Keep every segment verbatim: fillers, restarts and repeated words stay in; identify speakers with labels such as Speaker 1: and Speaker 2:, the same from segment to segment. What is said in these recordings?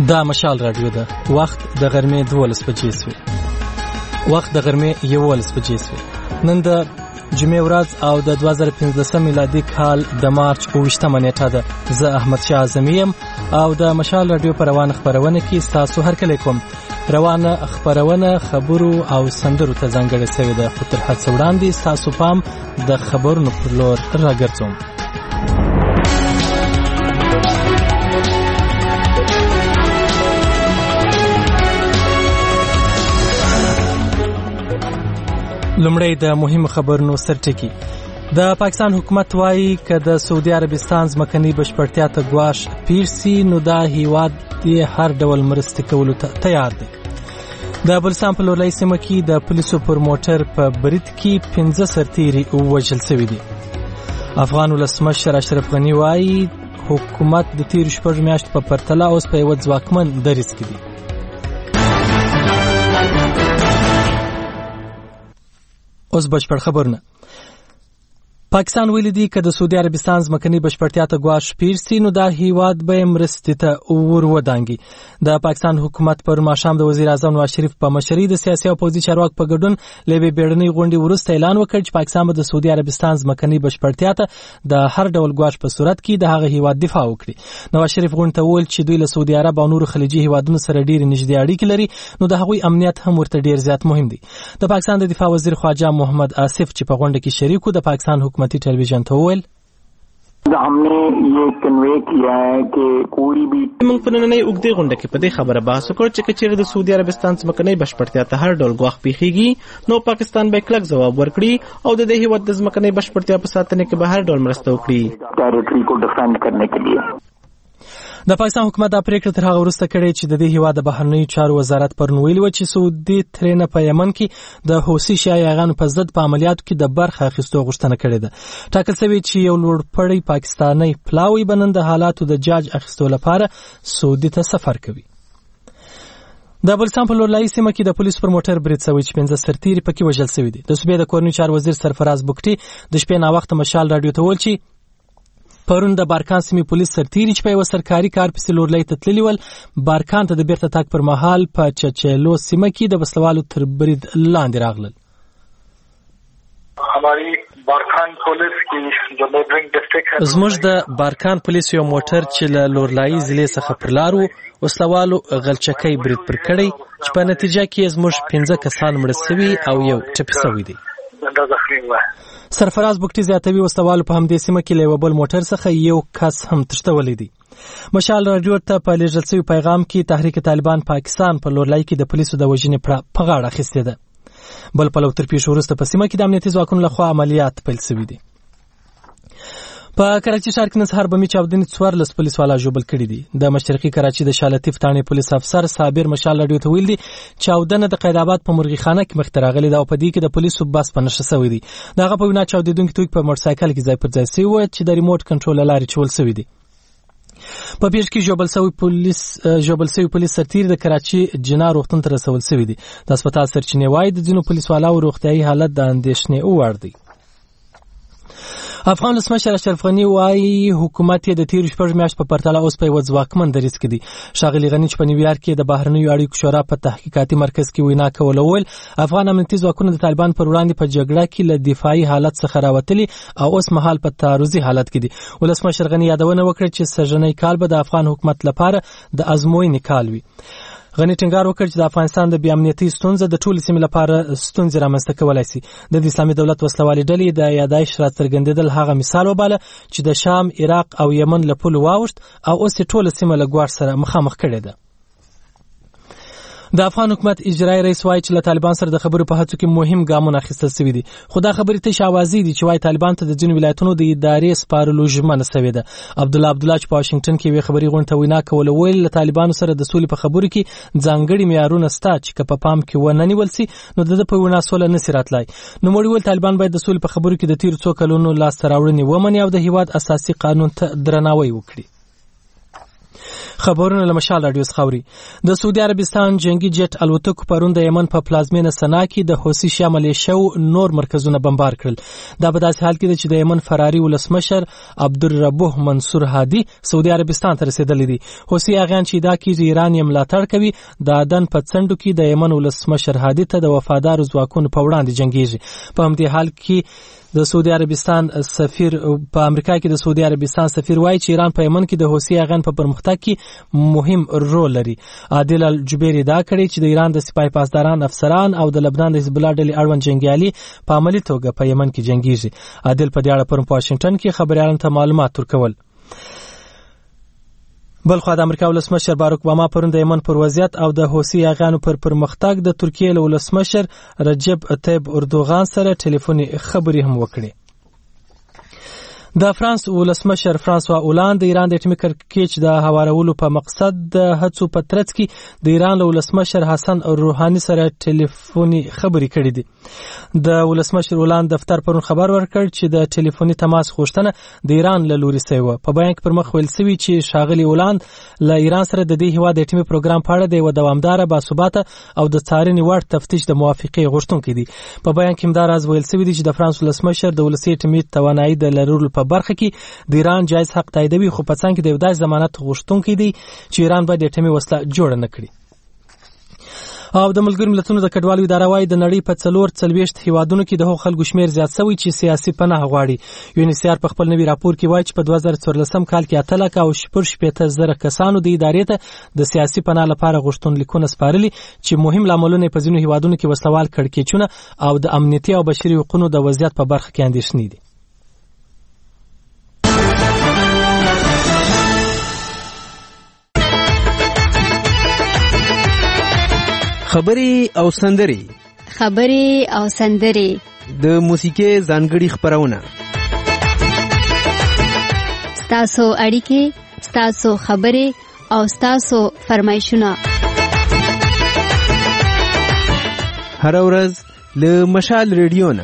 Speaker 1: دا مشال رادیو ده. وخت د غرمې دولس بجې سوې. وخت د غرمې یولس بجې سوې. نن د جمعې ورځ او د دوه زره پنځلسم میلادي کال د مارچ اوویشتمه نیټه ده. زه احمد شاه اعظمي یم او د مشال رادیو په روانه خپرونه کې ستاسو هرکلی کوم. روانه خپرونه خبرو او سندرو ته ځانګړې سوې ده، خو تر هر څه وړاندې ستاسو پام د خبرونو پر لور راګرځوم. لومړی د مهمو خبرونو سرټکی. د پاکستان حکومت وایي که د سعودي عربستان ځمکنۍ بشپړتیا ته ګواښ پېښ سي نو دا هیواد یې هر ډول مرستې کولو ته تیار دی. د بلوچستان په لورلۍ سیمه کې د پولیسو پر موټر په برید کې پنځه سرتیري ووژل سوي دي. افغان ولسمشر اشرف غني وایي حکومت د تېرو شپږو میاشتو په پرتله اوس په یوه ځواکمن دریځ کې دی. اوس بشپړ خبرونه. پاکستان ویلي دی که د سعودي عربستان ځمکنۍ بشپړتیا ته ګواښ پېښ سي نو دا هیواد به یې مرستې ته ور ودانګي. د پاکستان حکومت پر ماښام د وزیر اعظم نواز شریف په مشرۍ د سیاسي او پوځي چارواکو په ګډون له یوې بیړنۍ غونډې وروسته اعلان وکړ چې پاکستان به د سعودي عربستان ځمکنۍ بشپړتیا ته د هر ډول ګواښ په صورت کې د هغه هیواد دفاع وکړي. نواز شریف غونډې ته وویل چې دوی له سعودي عرب او نورو خلیجي هیوادونو سره ډېرې نږدې اړیکې لري، نو د هغوی امنیت هم ورته ډېر زیات مهم دی. د پاکستان د دفاع وزیر خواجه محمد آصف چې په غونډه کې شریک و د پاکستان حکومتي ټلویزیون ته وویل
Speaker 2: ہم نے یہ کنوے کیا ہے کہ کوئی بھی
Speaker 3: موږ په نننۍ اوږدې غونډه کې په دې خبره بحث وکړ چې که چېرې د سعودي عربستان ځمکنۍ بشپړتیا ته هر ډول ګواښ پېښېږي نو پاکستان به کلک ځواب ورکړي او د دې هېواد د ځمکنۍ بشپړتیا په ساتنې کې به هر ډول مرسته وکړي.
Speaker 2: ټریټري کو ډیفینډ کرنے کے لیے
Speaker 1: د پاکستان حکومت دا پریکړه تر هغه وروسته کړې چې د دې هیواد د بهرنیو چارو وزارت پرون ویلي و چې سعودي ترېنه په یمن کې د حوثي شیعیانو په ضد په عملیاتو کې د برخه اخیستو غوښتنه کړې ده. ټاکل شوی چې یو لوړپوړی پاکستانی پلاوی به نن د حالاتو د جاج اخیستو لپاره سعودي ته سفر کوي. د بلوچستان په لورلایي سیمه کې د پولیسو پر موټر برید شوی چې پنځه سرتیري پکې وژل شوي دي. د صوبې د کورنیو چارو وزیر سرفراز بګټي د شپې ناوخته مشال راډیو ته وویل چې پرون د بارکان سیمې پولیس سرتیري چې په یوه سرکاري کار پسې لورلۍ ته تللي ول بارکان ته د بیرته تګ پر مهال په چچیلو سیمه کې د وسلوالو تر برید لاندې راغلل. زموږ د بارکان پولیس یو موټر چې له لورلایي ضلعې څخه پر لار و وسلوالو غلچکی برید پر کړی چې په نتیجه کې زموږ پنځه کسان مړه سوي او یو ټپي سوی دی. سرفراز بګټي زیاتوي وسلوالو په همدې سیمه کې له یوه بل موټر څخه یو کس هم تښتولی دی. مشال راډیو ته په لیږل شوي پیغام کې تحریک طالبان پاکستان په لورلۍ کې د پولیسو د وژنې په غاړه اخیستې ده. بل پلو تر پیښو وروسته په سیمه کې د امنیتي ځواکونو لخوا عملیات پیل شوي دي. په کراچي ښار کې نن سهار بمي چاودنې څوارلس پولیس والا ژوبل کړي دي. د مشرقي کراچي د شالطیف تاڼې پولیس افسر صابر مشال راډیو ته ویل دي چاودنه د قید آباد په مرغي خانه کې مخته راغلې ده او په دې کې د پولیسو بس په نښه شوی دی. د هغه په وینا چاودېدونکي توکي په موټرسایکل کې ځای پر ځای شوي وو چې د ریموټ کنټرول له لارې چول شوي دي. په پیښ کې ژوبل شوي پولیس ژوبل شوي پولیس سرتیري د کراچي جنا روغتون ته رسول شوي دي. د هسپتال سرچینې وایي د ځینو پولیس والاو روغتیایي حالت د اندېښنې وړ دی. افغان ولسمشر اشرف غني وایي حکومت یې د تېرو شپږو میاشتو په پرتله اوس په یوه ځواکمن دریځ کې دی. ښاغلي غني چې په نیویارک کې د بهرنیو اړیکو شورا په تحقیقاتي مرکز کې وینا کوله وویل افغان امنیتي ځواکونه د طالبان پر وړاندې په جګړه کې له دفاعي حالت څخه راوتلي او اوس مهال په تعرضي حالت کې دي. ولسمشر غني یادونه وکړه چې سږنی کال به د افغان حکومت لپاره د ازموینې کال وي. غني ټینګار وکړ چې د افغانستان د بې امنیتۍ ستونزه د ټولې سیمې لپاره ستونزې رامنځته کولی شي. د اسلامي دولت وسلوالې ډلې د یادایش راڅرګندېدل هغه مثال وباله چې د شام، عراق او یمن له پولو واوښت او اوس یې ټوله سیمه له ګواښ سره مخامخ کړې ده. د افغان حکومت اجرایي رئیس وایي چې له طالبان سره د خبرو په هڅو کې مهم ګامونه اخیستل شوي دي، خو دا خبرې تش اوازې دي چې وایي طالبان ته د ځینو ولایتونو د ادارې سپارلو ژمنه شوې ده. عبدالله عبدالله چې په واشنګټن کې یوې خبري غونډې ته وینا کوله ویل له طالبانو سره د سولې په خبرو کې ځانګړي معیارونه شته چې که په پام کې ونه نیول شي نو د ده په وینا سوله نشي راتلی. نوموړي ویل طالبان باید د سولې په خبرو کې د تېرو څو کلونو لاسته راوړنې ومني او د هېواد اساسي قانون ته درناوی وکړي. خبرونه له مشال رادیو څخه اوري. د سعودي عربستان جنگي جټ الوتکو پرون د یمن په پلازمینه سنا کې د حوثي شامل شو نور مرکزونه بمبار کړل. دا په داسې حال کې ده چې د یمن فراري ولسمشر عبدالربوح منصور هادي سعودي عربستان ته رسیدلی دي. حوثي اغیان چې دا کې ایران یې ملاتړ کوي د عدن په څنډو کې د یمن ولسمشر هادي ته د وفادار ځواکونو په وړاندې جنگیږي. په همدې حال کې د سعودي عربستان سفیر په امریکا کې د سعودي عربستان سفیر وایي چې ایران په یمن کې د حوثي اغیان په پرمختګ کې مهم رول لري. عادل الجبیری دا کړی چې د ایران د سپاه پاسداران افسران او د لبنان د حزب الله ډلې اړوند جنگیالي په عملي توګه په یمن کې جنگیږي. عادل په دې اړه پرون په واشنگټن کې خبريالانو ته معلومات ورکول. بلخوا د امریکا ولسمشر باراک اوباما پرون د یمن پر وضعیت او د حوثي اغیانو پر پرمختګ د ترکیې له ولسمشر رجب طیب اردوغان سره ټلیفوني خبرې هم وکړې. د فرانس ولسمشر فرانسوا اولاند د ایران د اټومي کړکېچ د هوارولو په مقصد د هڅو په ترڅ کې د ایران له ولسمشر حسن روحاني سره ټلیفوني خبرې کړې دي. د ولسمشر اولاند دفتر پرون خبر ورکړ چې د ټلیفوني تماس غوښتنه د ایران له لوري شوې وه. په بیان کې پر مخ ویل شوي چې ښاغلي اولاند له ایران سره د دې هېواد د اټومي پروګرام په اړه د یوه دوامداره باثباته او د څارنې وړ تفتیش د موافقې غوښتونکي دي. په بیان کې همدا راز ویل شوي دي چې د فرانس ولسمشر د ولسي اټومي توانایي د لرلو په برخه کې د ایران جایز حق تاییدوي، خو په څنګ کې د یو داسې ضمانت غوښتونکی دی چې ایران باید د اټومي وسله جوړه نه کړي. او د ملګرو ملتونو د کډوالو اداره وايي د نړۍ په څلور څلوېښت هیوادونو کې د هغو خلکو شمېر زیات شوی چې سیاسي پناه غواړي. یونیسیار په خپل نوي راپور کې وایي چې په دوه زره څوارلسم کال کې اته لکه او شپږ شپېته زره کسانو د ادارې ته د سیاسي پناه لپاره غوښتنلیکونه سپارلي چې مهم لاملونه په ځینو هیوادونو کې وسلوال کړکېچونه او د امنیتي او بشري حقوقو د وضعیت په برخه کې اندېښنې دي.
Speaker 4: خبري او سندري
Speaker 5: خبري او سندري
Speaker 4: د موسیقي ځانګړي خبرونه
Speaker 5: ستاسو اړیکې ستاسو خبري او ستاسو فرمایشونه
Speaker 4: هر ورځ له مشال ریډیو نه.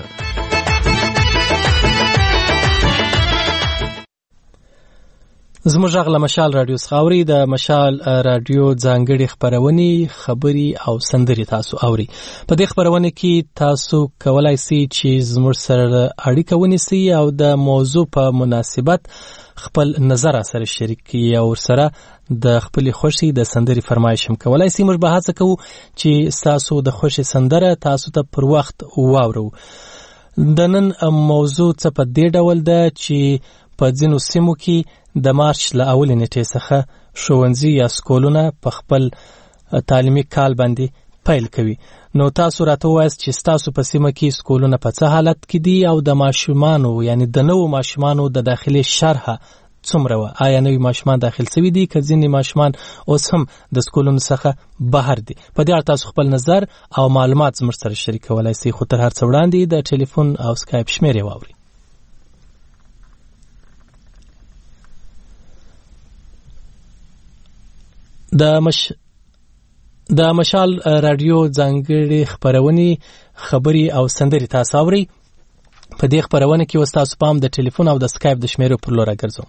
Speaker 1: زموږ غږ له مشال رادیو څخه اوري. د مشال رادیو ځانګړي خبرونې خبري او سندري تاسو اوري. په دې خبرونه کې تاسو کولای شئ چې زموږ سره اړیکه ونیسئ او د موضوع په مناسبت خپل نظر سره شریک کړئ او سره د خپل خوښي د سندري فرمایش هم کولای شئ. موږ به هڅه کوو چې تاسو د خوښي سندره تاسو ته پر وخت واورو. د نن موضوع څه په دې ډول ده چې په ځینو سیمو کې د مارچ له اولې نیټې څخه ښوونځي یا سکولونه په خپل تعلیمي کال باندې پیل کوي. نو تاسو راته ووایاست چې ستاسو په سیمه کې سکولونه په څه حالت کې دي او د ماشومانو یعنی د نوو ماشومانو د داخلي شرحه څومره وه؟ آیا نوي ماشومان داخل شوي دي که ځینې ماشومان اوس هم د سکولونو څخه بهر دي؟ په دې اړه تاسو خپل نظر او معلومات زموږ سره شریک کولی شئ، خو تر هر څه وړاندې د ټلیفون او سکایپ شمېرې واورئ. د مش د مشال رادیو ځانګړي خبرونه خبري او سندري تاسو اورئ. په دې خبرونه کې وستاسو پام د ټلیفون او د سکایپ د شمیرو پر لور راګرځوم.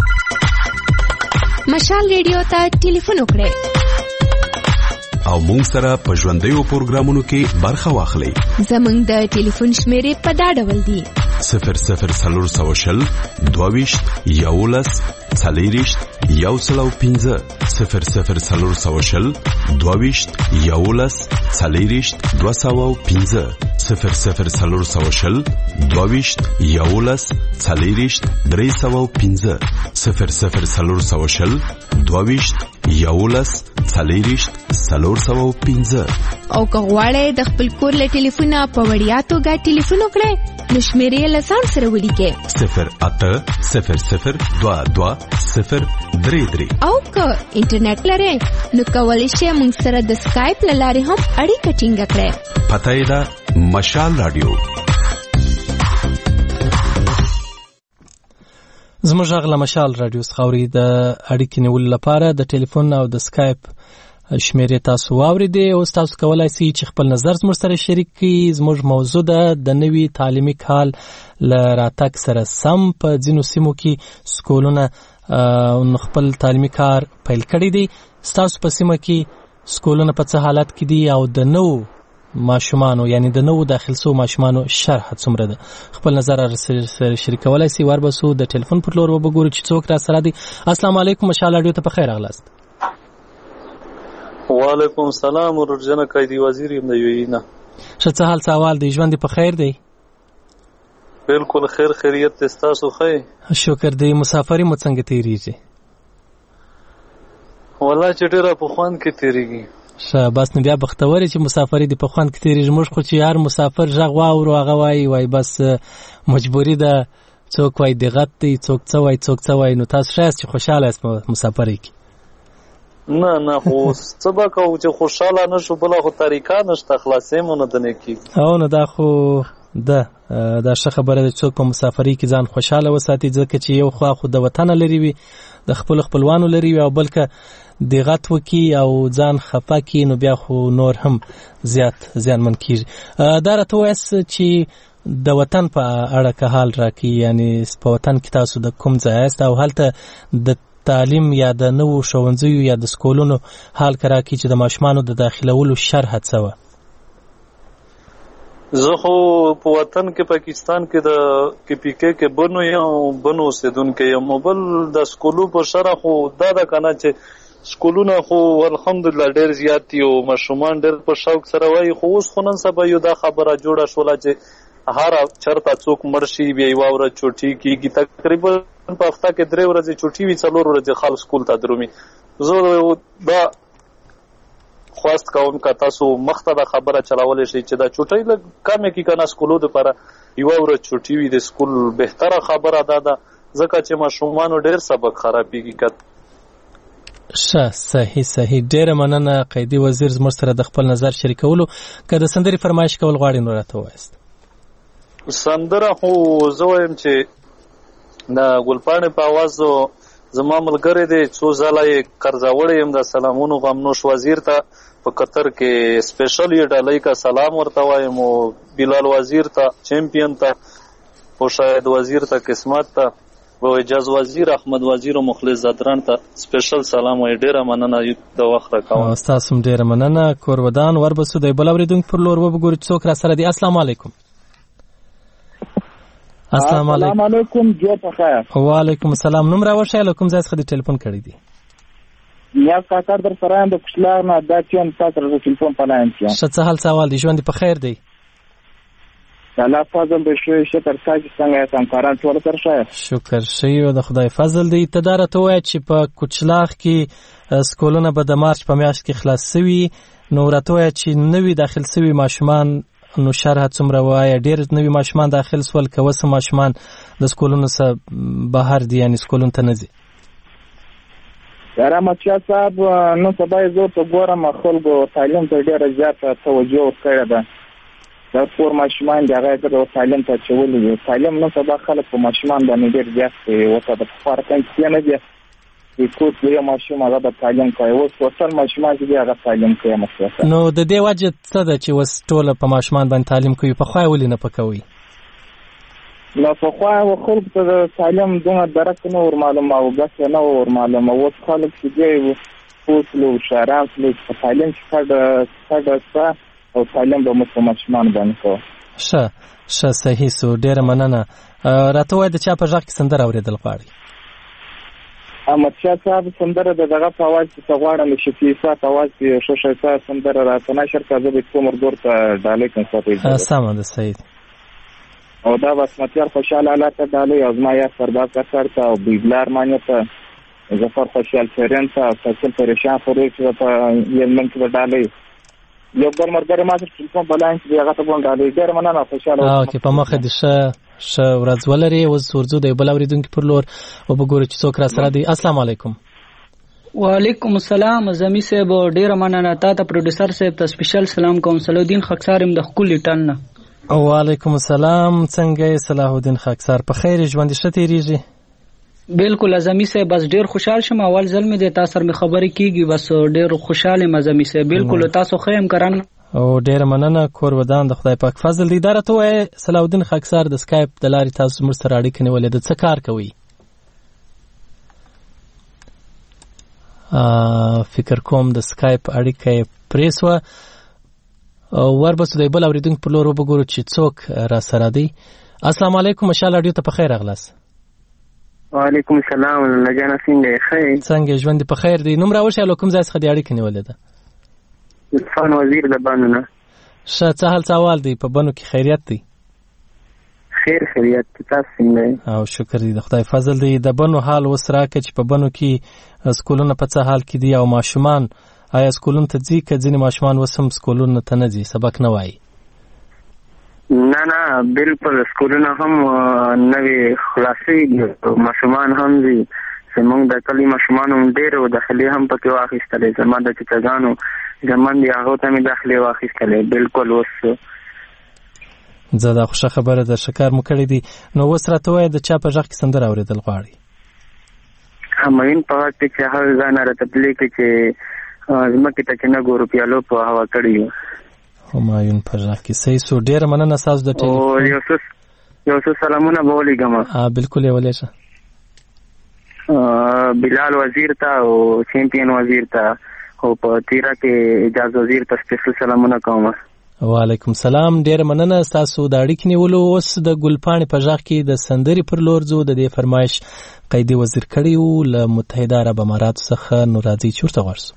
Speaker 5: مشال رادیو ته ټلیفون وکړئ
Speaker 6: او مونږ سره په ژوندیو پروګرامونو کې برخه واخلئ.
Speaker 5: زمونږ د ټلیفون شمیرې په دا ډول دي:
Speaker 6: صفر صفر څلور سوه شل دوه ویشت یولس څلېرویشت یو سل او پنځه صفر صفر څلور سوه شل دوه ویشت یولس څلېرویشت دوه سوه او پنځه صفر صفر څلور سوه شل دوه ویشت یولس څلېرویشت درې سوه او پنځه صفر صفر څلور سوه شل دوه ویشت یولس څلېرویشت څلور سوه او پنځه.
Speaker 5: او که غواړئ د خپل کور له ټلیفونه په وړیا توګه ټلیفون وکړئ نو شمیرې له ځان سره ولیکئ:
Speaker 6: صفر اته صفر صفر دوه دوه صفر درې درې.
Speaker 5: او که انټرنیټ لرئ نو کولی شئ موږ سره د سکایپ له لارې هم اړیکه ټینګه کړئ.
Speaker 6: پته یې ده مشال رادیو.
Speaker 1: زموږ غږ له مشال رادیو څخه اوري. د اړیکې نیولو لپاره د ټلیفون او د سکایپ شمیرې تاسو واورېدې. اوس تاسو کولای شئ چې خپل نظر زموږ سره شریک کړئ. زموږ موضوع ده د نوي تعلیمي کال له راتګ سره سم په ځینو سیمو کې سکولونه نو خپل تعلیمي کار پیل کړی دی. ستاسو په سیمه کې سکولونه په څه حالت کې دي او د نو ماشومانو یعنی د نو داخل سو ماشومانو شرح څومره ده؟ خپل نظر سره شریکولای شئ. وربسو د ټلیفون پر لور وبګورو چې څوک را سره دي. السلام علیکم، مشال اډیو ته په خیر راغلاست.
Speaker 7: وعلیکم السلام ورجنه قائدی وزیر یم د یوینا.
Speaker 1: څه حال سوال دی؟ ژوند په خیر دی؟
Speaker 7: بالکل خیر خیریت تاسو خیر؟
Speaker 1: شکر دی. مسافری مو څنګه تیریږي؟
Speaker 7: والله چې ډیره په خوان کې تیریږي.
Speaker 1: ښه، بس نو بیا بختوري چې مسافری دی په خوان کې تیریږي. موږ خو چې هر مسافر ژغ واورو هغه وایي وای بس مجبوری ده، څوک وای دغت دی، څوک څه وای څوک څه وای. نو تاسو شایست چې خوشاله یاست په مسافرۍ کې؟
Speaker 7: نه نه خو څه به کوو چې خوشاله نشو، بله خو طریقه نشته، خلاصې مو نه دنې کېږي.
Speaker 1: او نو دا خو ده دا ښه خبره ده، څوک په مسافرۍ کې ځان خوشاله وساتي، ځکه چې یو خوا خو د وطنه لري وي، د خپل خپلوانو لري وي، او بلکه دغت وکي او ځان خفه کي، نو بیا خو نور هم زیات زیانمن کېږي. دا راته ووایاست چې د وطن په اړه که حال راکړي، یعنی په وطن کې تاسو د کوم ځای یاست او هلته د تعلیم یا د نوو ښوونځیو یا د سکولونو حال که راکړي چې د ماشومانو د داخلولو شرح څه وه؟
Speaker 7: زه خو په وطن کې پاکستان کې د کې پی کې کې بنو یم بنو اوسېدونکی یم. بل د سکولو په شرح خو دا ده که نه چې سکولونه خو الحمدلله ډېر زیات دي او ماشومان ډېر په شوق سره وایي، خو اوس خو نن سبا یو دا خبره جوړه شوله چې هر چرته څوک مړ شي بیا یوه ورځ چوټي کېږي. تقریبا په هفته کې درې ورځې چوټي وي، څلور ورځې خلک سکول ته درومي. زه دا خواست کوم که تاسو مخته دا خبره چلولی شئ چې دا چوټۍ لږ کمې کړي که نه، سکولو دپاره یوه ورځ چوټي وي د سکول بهتره خبره دا ده، ځکه چې ماشومانو ډېر سبق خرابېږي. که
Speaker 1: ښه، صحیح صحیح. ډېره مننه قیدي وزیر زموږ سره د خپل نظر شریکولو. که د سندرې فرمایش کول غواړئ نو راته ووایاست.
Speaker 7: سندره خو زه وایم چې د ګلپاڼې په اواز زما ملګری دی، څو ځله یې قرضاوړی یم د سلامونو غمنوش وزیر ته په قطر کې سپیشل یې ډالۍ کا سلام ورته وایم، او بلال وزیر ته، چمپیون ته، او شاهد وزیر ته، قسمت ته، او اجاز وزیر، احمد وزیر او مخلص زادران ته سپیشل سلام وایي. ډېره مننه د وخت راکوم.
Speaker 1: ستاسو هم ډېره مننه. کور ودان. وربسو د بل اورېدونکي پر لور وبګورو چې څوک را سره دي. السلام علیکم. السلام علیکم.
Speaker 8: علیکم جو په خیر.
Speaker 1: وعلیکم السلام. نوم راوښیه، له کوم ځای څخه دې ټلیفون کړی دی؟
Speaker 8: نیاز کاکړ در سره یم د کوچلار نه. دا چې یم تاسو سره د ټلیفون په لاین کې یم.
Speaker 1: ښه، څه حال سوال دی؟ ژوند په خیر دی؟
Speaker 8: الله فضل دی. ښه شکر. تاسو څنګه یاست؟ همکاران ټول سره ښه یاست؟
Speaker 1: شکر ښه یو، د خدای فضل دی. ته دا راته ووایه چې په کوچلاغ کې سکولونه به د مارچ په میاشت کې خلاص سوي، نو راته ووایه چې نوي داخل سوي ماشومان نو شرح څومره وایه؟ ډېر نوي ماشومان داخل سول که اوس ماشومان د سکولونو څخه بهر دي، یعنې سکولونو ته نه ځي؟
Speaker 8: یاره احمدشاه صاحب نن سبا یې زه ورته ګورم خلکو تعلیم ته ډېره زیاته توجه ورکړې ده. دا کور ماشومان دي هغه یې تعلیم ته اچولي دي. تعلیم نن سبا خلک په ماشومان باندې ډېر زیات کوي. ورته د پخوا رقم کیسې نه دي چې کوس د یو ماشوم هغه به تعلیم کوي، اوس وسل ماشومان چې دي هغه تعلیم کوي. احمدشاه
Speaker 1: نو د دې وجه څه ده چې اوس ټوله په ماشومان باندې تعلیم کوي؟ پخوا یې ولې نه پکوي؟
Speaker 8: نو پخوا خلکو ته د تعلیم دومره درک نه ور معلومه او ګټه نه ور معلومه. اوس خلک چې دی پوسلو شهران سلو په تعلیم کې کډه شته او تعلیم به موږ په ماشومان باندې کوو.
Speaker 1: ښه ښه، صحیح سو. ډېره مننه. راته ووایه د چا په غږ کې سندره اورېدل غواړئ؟
Speaker 8: احمدشاه صاحب سندره د دغه په اواز کې څه غواړم، د شفیع صاحب په اواز کې ښه ښایسته سندره راته نشر کړه. زه به کومر ګور ته ډالۍ کوم ساتئ.
Speaker 1: سمه ده، صحیح.
Speaker 8: او دا بسمتیار خوشحال الله ته ډالۍ، او زما یار سردار کسر ته، او بیبلار مانیو ته، ظفر خوشحال سرین ته، او فیصل پریشان فروغ ته په یمن کې به ډالۍ. یو بل ملګری ما سره ټلیفون په لاین کې دی، هغه ته به هم ډالۍ. ډېره مننه. خوشحاله
Speaker 1: اوکې، په مخه دې ښه ښه ورځ ولرې. اوس ورځو د یو بل اورېدونکي پر لور وبګورو چې څوک را سره دی. السلام علیکم.
Speaker 9: وعلیکم السلام. زمي صاحب ډېره مننه. تا ته پروډوسر صاحب ته سپیشل سلام کوم. صلاح الدین خاکسار یم د ښکلي ټن نه.
Speaker 1: وعلیکم السلام. څنګه یې صلاح الدین خاکسار؟ په خیر ژوند ښه تېرېږي؟
Speaker 9: بالکل اعظمي صاحب، بس ډېر خوشحال شم. اول ځل مې د تاسو سره مې خبرې کېږي، بس ډېر خوشحال یم اعظمي صاحب. بالکل تاسو ښه یم کرن.
Speaker 1: او ډېره مننه. کور ودان د خدای پاک فضل دی. دا راته ووایه صلاح الدین خاکسار، د سکایپ د لارې تاسو زموږ سره اړیکه نیولې ده، څه کار کوئ؟ فکر کوم د سکایپ اړیکه پریسوه ور بس د بل اوریدونکو په لور وګورو چې څوک را سره دی. السلام علیکم، مشال رادیو ته په خیر اغلاس.
Speaker 10: وعلیکم السلام، لجانا څنګه خیر؟
Speaker 1: څنګه ژوند په خیر دی؟ نوم راوښه له کوم ځای څخه دی اړیکه نیولې ده؟
Speaker 10: عرفان وزیر د بانو نه.
Speaker 1: ښه، څه حال سوال دی؟ په بانو کې خیریت دی؟
Speaker 10: خیر خیریت، تاسو څنګه؟
Speaker 1: او شکر دی د خدای فضل دی. د بانو حال اوس راکړه چې په بانو کې سکولونه په څه حال کې دي او ماشومان آیا سکولونو ته ځي که ځینې ماشومان اوس هم سکولونو ته نه ځي، سبق نه وایي؟
Speaker 10: نه نه بالکل، سکولونه هم نوې خلاصېږي، ماشومان هم ځي. زمونږ د کلي ماشومان هم ډېر و، داخلي هم پکې واخیستلې. زما د چچګانو زمن دي هغو ته مې داخلي واخیستلې. بالکل اوس
Speaker 1: زه دا خوښه خبره ده، شکر مو کړی دي. نو اوس راته وایه د چا په غږ کې سندره اورېدل غواړي؟
Speaker 10: همایون په غږ کې چې هر ځای نه راته پلې کړي چې ځمکې ته چې نه ګورو پیالو په هوا کړي یو.
Speaker 1: همایون په غږ کې صحیح سو. ډېره مننه ستاسو د ټلیفون.
Speaker 10: یو څه یو څه سلامونه به ولیږم.
Speaker 1: بالکل یې ولیږه.
Speaker 10: بلال وزیر ته او چیمپئن وزیر ته او په تیرا کې اجاز وزیر ته سپیشل سلامونه کوم.
Speaker 1: وعلیکم سلام، ډېر مننه ستاسو د اړیکې نیولو. اوس د ګلپاڼې په غږ کې د سندرې پر لور ځو. د دې فرمایش قیدي وزیر کړی و له متحده عرب اماراتو څخه. نو راځئ چې ورته غواړو.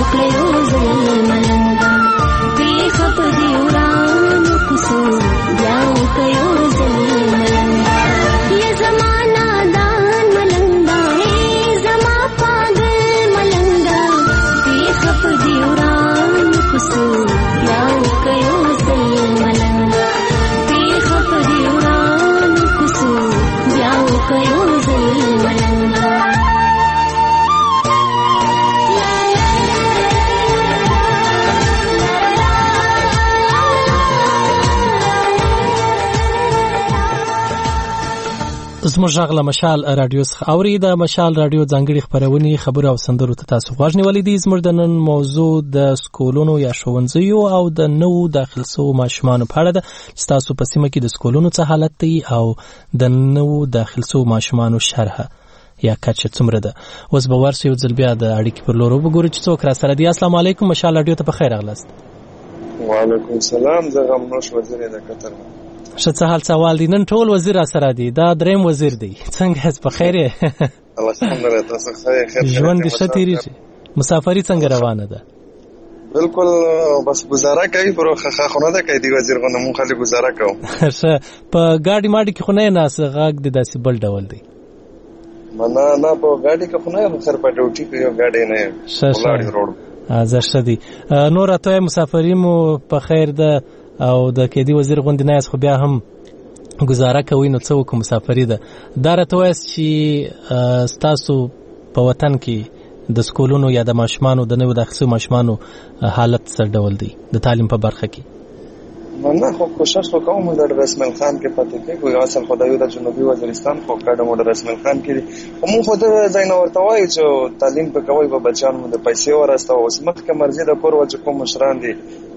Speaker 11: Yeah.
Speaker 1: زموږ غږ له مشال رادیو څخه اوري. د مشال رادیو ځانګړي خبرونه خبر او سندرو ته تاسو غوږ نیولې دي. زموږ د نن موضوع د سکولونو یا ښوونځیو او د نوو داخل شوو ماشومانو په اړه ده چې تاسو په سیمه کې د سکولونو څه حالت دی او د نوو داخل شوو ماشومانو شرحه یا کچه څومره ده. اوس به ورسو یو ځل بیا د اړیکې پر لور وګورو چې څوک را سره دی. السلام علیکم، مشال رادیو ته په خیر راغلاست.
Speaker 11: وعلیکم السلام، زه غمنوش وزیر د قطر.
Speaker 1: ښه څه حال سوال دی؟ نن ټول وزیر را سره دی، دا دریم وزیر دی. څنګه هڅ په خیر یې؟
Speaker 11: الحمدلله، تاسو ښه خیر؟
Speaker 1: ژوند دې ښه تیریږي؟ مسافري څنګه روانه ده؟
Speaker 11: بالکل بس گزاره کوي، پر خخه خونه ده کوي دی وزیر غو مون خالي گزاره کوم.
Speaker 1: ښه په گاډي ماډي کې خونه نه غاګ د داسې بل ډول دی.
Speaker 11: منا نه په گاډي کې خونه سر په ډیوټي کې یو گاډي نه ولاړی روډ
Speaker 1: ازر شدي. نور اته مسافرین مو په خیر ده او د کېدی وزیر غوندې نه خو بیا هم گزاره کوي، نو څه وکړو مسافري ده. دا راته وایي چې ستاسو په وطن کې د سکولونو یا د ماشومانو د نوو داخل شویو ماشومانو حالت څه ډول دی د تعلیم په برخه کې؟
Speaker 11: نه خو کوشش وکوم د رسمل خان کې پاتې کېږو. اصل خدایو د جنوبي وزیرستان خو کډمو د رسمل خان کې هم خو د ځای نه ورته وایي چې تعلیم په کوي په بچانو د پیسې ورسته اوس مخکې مرزي د کور وجه کوم مشران دي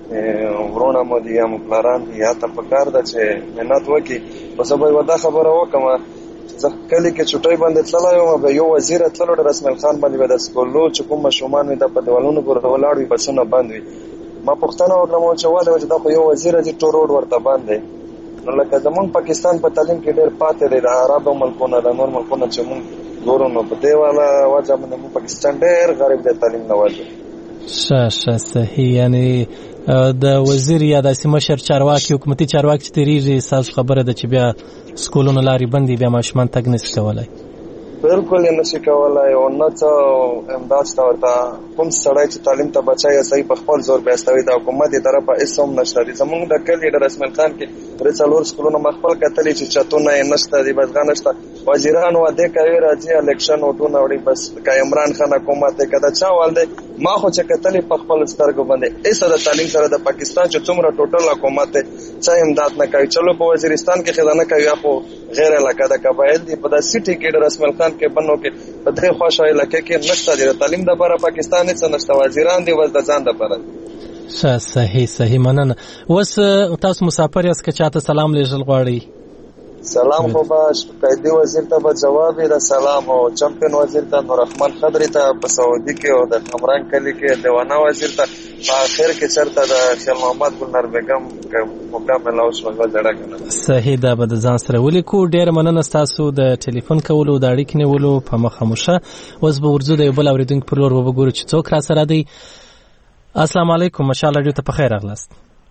Speaker 11: ورونه مو دي یا مپلاران دي یا ته په کار ده چې مهنت وکړي. بس به یو دا خبره وکړم چې کله کې چټای باندې تللی وم به یو وزیر تللو د رسمل خان باندې به د سکولو چې کوم ماشومان وي د په دیوالونو پورې ولاړ وي بسونه بند وي. ما پوښتنه وکړم چې واده چې دا خو یو وزیر دی ټول روډ ورته بند دی. نو لکه زمونږ پاکستان په تعلیم کې ډېر پاتې دی د عربو ملکونو د نور ملکونو چې مونږ ګورو نو په دې والا وجه باندې مونږ پاکستان ډېر غریب دی تعلیم نه وجه.
Speaker 1: ښه ښه صحیح. یعنی د وزیر یا داسې مشر چارواکي حکومتي چارواکي چې تېرېږي ستاسو خبره ده چې بیا سکولونه لارې بندې بیا ماشومان تګ نشي کولی؟
Speaker 11: بالکل یې نشي کولی او نه څه امداد شته ورته. کوم سړی چې تعلیم ته بچی صحیح په خپل زور بیاستوي د حکومت یې طرفه هېڅ هم نشته دي. زمونږ د کلي د رسمل خان کې درې څلور سکولونه ما خپل کتلي چې چتونه یې نشته دي، بسګاه نشته. وزیران وعدې کوي راځي الیکشن وټونه وړي، بس که عمران خان حکومت دی که د چا وال دی ما خو چې کتلي په خپل سترګو باندې هېڅ د تعلیم سره د پاکستان چې څومره ټوټل حکومت دی څه امداد نه کوي. چلو په وزیرستان کې خزانه کوي خو غیر علاقه د قبایل دی په داسې سیټي کې د رسمل خان کې بنو کې په درې خواشه علاقه کې نشته دی تعلیم د لپاره پاکستان هېڅ نشته، وزیران دی بس د ځان لپاره.
Speaker 1: ښه صحیح صحیح مننه. اوس تاسو مسافر یاست که چاته سلام لیږل غواړئ؟
Speaker 11: سلام خو به قیدي وزیر ته به جواب یې د سلام او چمپین وزیر ته نوررحمن خضري ته په سعودي کې او د قمران کلي کې دیوانه وزیر ته په آخر کې چېرته د خیال محمد ګلنار بیګم موقع ملاو شوه زړه کنه.
Speaker 1: صحیح، دا به د ځان سره ولیکو. ډېره مننه ستاسو د ټلیفون کولو د اړیکې نیولو په مخه مو ښه. اوس به ورځو د یو بل اورېدونکي پر لور وګورو چې څوک را سره دی. السلام علیکم، مشال رادیو ته په خیر راغلاست.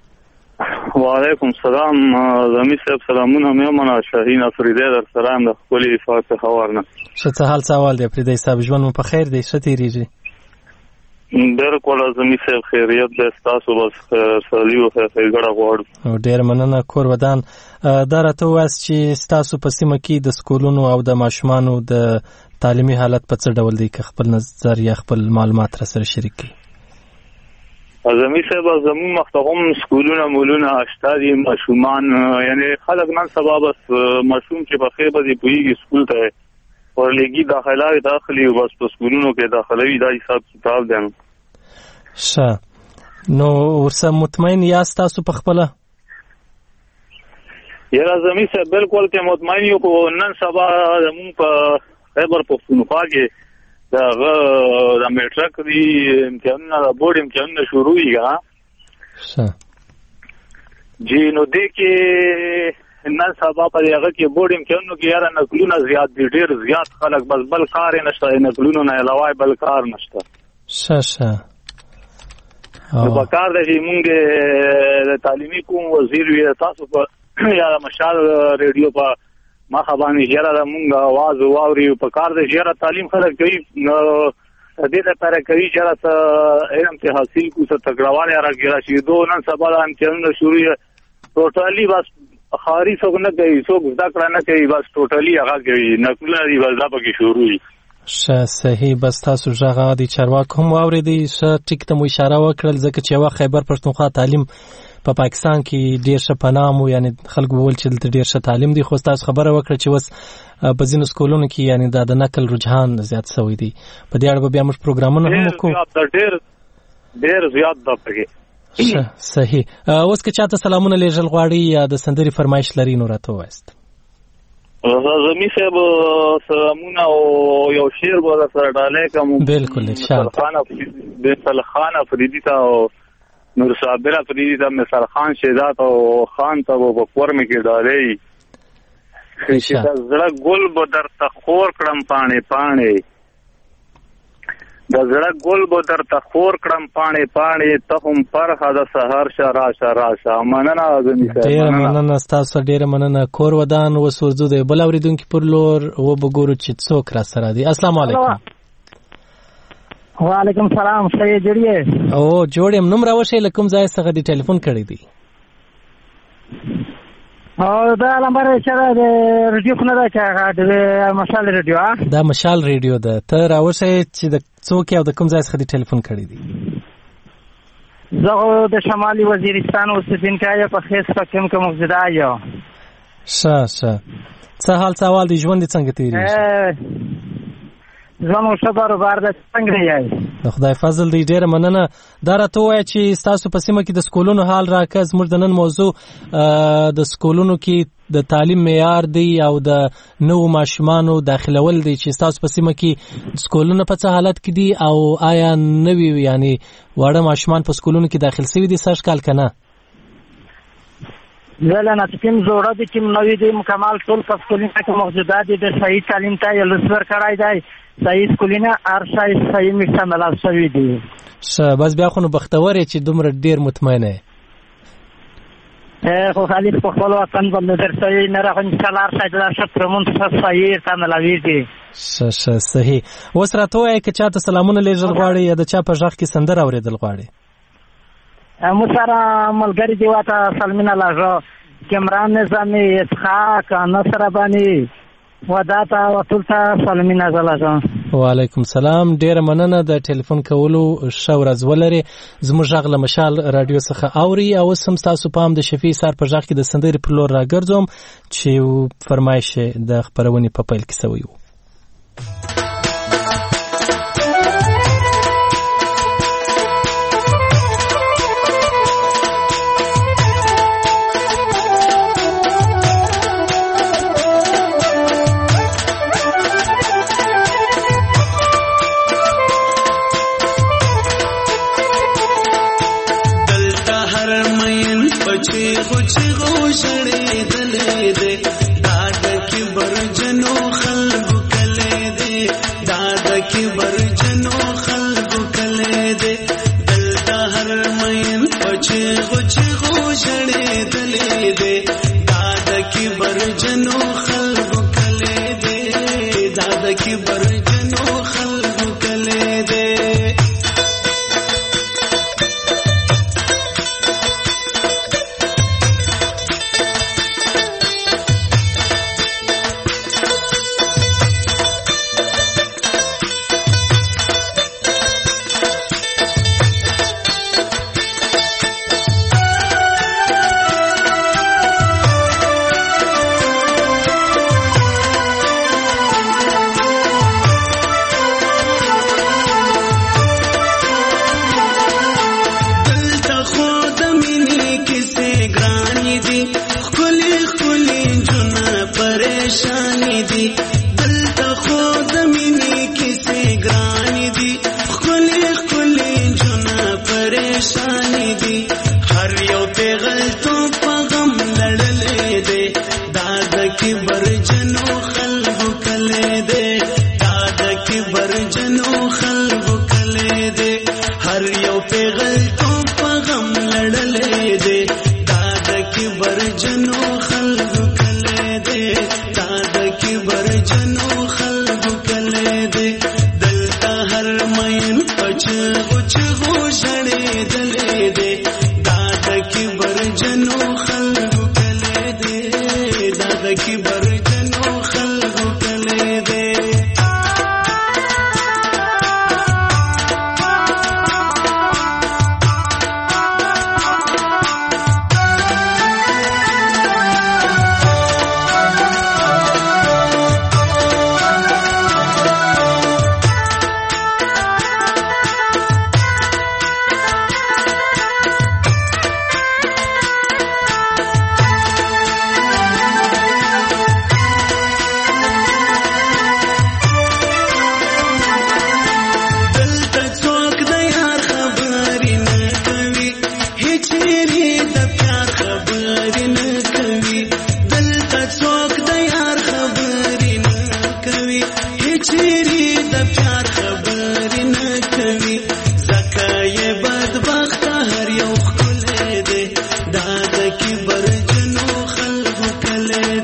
Speaker 12: وعلیکم السلام، زمي صاحب سلامونه مې منه شاهین افریدی در سره ام د خپلې فاصله خبرنه.
Speaker 1: ښه څه حال سوال دی افریدی صاحب؟ ژوند مو په خیر دی؟ ښه تېرېږي؟
Speaker 12: بالکل زمي صاحب خیریت دی، ستاسو بس سالي او ښېګړه غواړو.
Speaker 1: ډېره مننه کور ودان. دا راته ووایاست چې ستاسو په سیمه کې د سکولونو او د ماشومانو د تعلیمي حالت په څه ډول دی؟ که خپل نظر یا خپل معلومات را سره شریک کړئ.
Speaker 12: زمي صاحب زمون مخته هم سکولونه مولونه اشته دي ماشومان، یعنی خلک نن سبا بس ماشوم چې په خیر به پوهېږي سکول ته ورلېږي داخله یې داخلي بس په سکولونو کې داخلوي، دا حساب کتاب دی.
Speaker 1: ښه، نو ورسره مطمئن یاست تاسو په خپله؟
Speaker 12: یاره زمي صاحب بالکل کې مطمئن یو، خو نن سبا زمون په خیبر پښتونخوا کې دغه د میټرک دی امتحانونه د بورډ امتحانونه شروع دي ښه
Speaker 1: ښه
Speaker 12: جی نو دې کې نن سبا په هغه کې بورډ امتحانونو کې یاره نقلونه زیات دي، ډېر زیات خلک بس بل کار یې نشته، نقلونو نه علاوه بل کار نشته.
Speaker 1: ښه ښه
Speaker 12: نو په کار دی چې مونږ د تعلیمي کوم وزیر وي تاسو په یا د مشال ریډیو په مخه باندې یاره د مونږ اواز واوري په کار دی چې یاره تعلیم خلک کوي نو دې لپاره کوي چې یاره څه علم ته حاصل کړو څه تکړهوالی راکړي راشېدو. نن سبا د امتحانونه شروع یې ټوټالي بس خاري څوک نه کوي، څوک زده کړه نه کوي، بس ټوټالي هغه کوي نقلونه دي بس دا پکې شروع وي.
Speaker 1: ښه صحیح، بس تاسو غږ هغه د چارواکو هم واورېدی. ښه ټیک ته مو اشاره وکړل ځکه چې یوه خیبر پښتونخوا تعلیم په پا پاکستان کې ډیر ښه پنام وو، یعنی خلکو وویل چې دلته ډیر ښه تعلیم دی، خو تاسو خبره وکړه چې اوس په ځینو سکولونو کې یعنی دا د نقل رجحان زیات شوی دی. په دې اړه به بیا موږ پروګرامونه هم وکړو.
Speaker 12: ډیر ډیر زیات ده پکې.
Speaker 1: صحیح. اوس که چاته سلامونه لیږل غواړي یا د سندرې فرمایش لري نو راته ووایاست.
Speaker 12: زمي صاحب سلامونه او یو شعر به در سره ډالۍ کوم.
Speaker 1: بالکل انشاءالله.
Speaker 12: مثال خان افریدي ته او نور صابر افریدي ته، مثال خان شهزاد او خان ته په کور مې کې ډالۍ. چې زړه ګل به درته خور کړم پاڼې پاڼې، د زړه ګل به درته خور کړم پاڼې پاڼې، ته هم پرخه د سهار شه راشه راشه. مننه زمي صاحب.
Speaker 1: ډېره مننه ستاسو، ډېره مننه. کور ودان اوس ورځو د بل اورېدونکي پر لور وبګورو چې څوک را سره دی. السلام علیکم.
Speaker 13: وعلیکم سلام. څنګه جوړ یې؟
Speaker 1: او جوړ یم. نوم راوښیه له کوم ځای څخه دې ټلیفون کړی دی؟
Speaker 13: او دا نمبر چې د رادیو خونه ده چې د مشال رادیو ها
Speaker 1: دا مشال رادیو ده. ته راوښیه چې د څوک او د کوم ځای څخه دې ټلیفون کړی دی؟
Speaker 13: زه د شمالي وزیرستان اوسیدونکی یم، په خیس پکیم کې مقصده یم.
Speaker 1: ښه ښه. څه حال څه احوال دی؟ ژوند دې څنګه تېرېږي؟
Speaker 13: ژوند مو ښه بروبر ده. څنګه یې؟
Speaker 1: د خدای فضل دی. ډېره مننه. دا راته ووایه چې ستاسو په سیمه کې د سکولونو حال راکړه. زموږ د نن موضوع د سکولونو کې د تعلیم معیار دی او د نوو ماشومانو داخلول دی، چې ستاسو په سیمه کې سکولونه په څه حالت کې دي او آیا نوي یعنی واړه ماشومان په سکولونو کې داخل شوي دي سږ کال که نه؟
Speaker 13: زه نه کوم زوړه دي کوم نوي دي، مکمل ټول په سکولونو کې موجوده دي. د صحیح تعلیم ته یې لوس ورکړی دی. صحیح سکولونه هر شی صحیح مشتمل شوي دي.
Speaker 1: ښه. بس بیا خو نو بختور یې چې دومره ډېر مطمئنه یې.
Speaker 13: خو خالي په خپل وطن باندې درته نه راغلی انشاءالله هر شی د ښه پرمون څخه صحیح تعاملوي.
Speaker 1: ښه ښه. صحیح. اوس راته ووایه که چاته سلامونه لیږل غواړي یا د چا په غږ کې سندره اورېدل غواړي؟
Speaker 13: مو سره ملګري دي واته سلمونه لاږه کمران نظامي اسحاق نصر رباني وداتا وټول ته سلمونه لاږه.
Speaker 1: وعلیکم سلام. ډېره مننه د ټلیفون کولو. ښه ورځ ولرئ. زموږ غږ له مشال راډیو څخه اوري او اوس هم ستاسو پام د شفیع سار په غږ کې د سندرې پر لور راګرځوم چې فرمایش د خپرونې په پیل کې شوی و.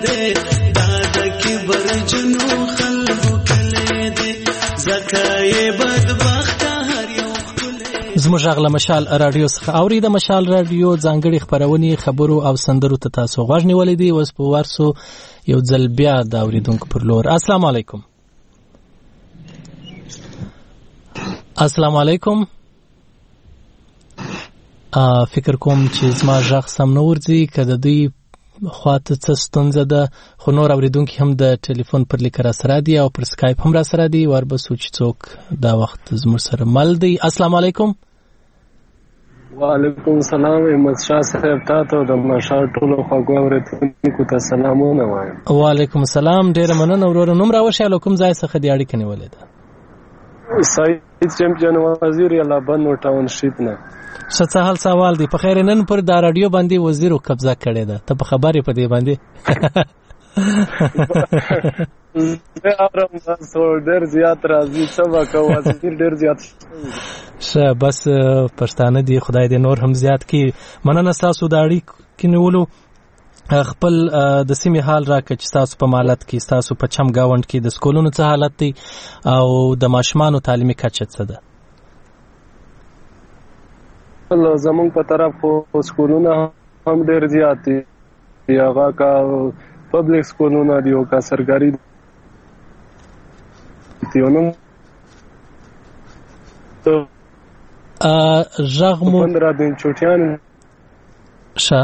Speaker 14: دی دا د کبر جنو خلکو کلی دی زکه یې بدبخته هر یو
Speaker 1: زموږ غږ له مشال راډیو څخه اوري. د مشال راډیو ځانګړي خبرونې خبرو او سندرو ته تاسو غوږ نیولی دی. اوس په ورسو یو ځل بیا د اورېدونکو پر لور. السلام علیکم. السلام علیکم. فکر کوم چې زما غږ سم نه ورځي، که د دوی خواته څه ستونزه ده، خو نور اورېدونکي هم د ټلیفون پر لیکه را سره دي او پر سکایپ هم را سره دي. وربسو چې څوک دا وخت زموږ سره مل دی. السلام علیکم.
Speaker 15: وعلیکم السلام. احمد شاه صاحب تاسو د مشال ټولو خواږه اورېدونکو ته سلامونه وایم.
Speaker 1: وعلیکم السلام. ډېره مننه وروره. نوم راوښیه له کوم ځای څخه دې اړیکه نیولې ده؟
Speaker 15: سعید چمپیون وزیر یلابند ټاون شیپ نه.
Speaker 1: ښه څه حال سوال دی. په خیر نن پر دا راډیو باندې وزیرو قبضه کړې ده، ته په خبرې په دې باندې؟
Speaker 15: زه اورم تاسو ډېر زیات راځي، څه وکړو وزیر ډېر زیات.
Speaker 1: ښه بس پښتانه دي، خدای دې نور هم زیات کړي. مننه ستاسو د اړیکې نیولو. خپل د سیمې حال راکړه چې ستاسو په مالت کې، ستاسو په چم ګاونډ کې د سکولونو څه حالت دی او د ماشومانو تعلیمي کچه څه ده؟
Speaker 15: زمونږ په طرف خو سکولونه هم ډېر زیات دي، هغه که پبلیک سکولونه دي او که سرکاري دي.
Speaker 1: غږ مو
Speaker 15: پندرہ دن چوټیان.
Speaker 1: ښه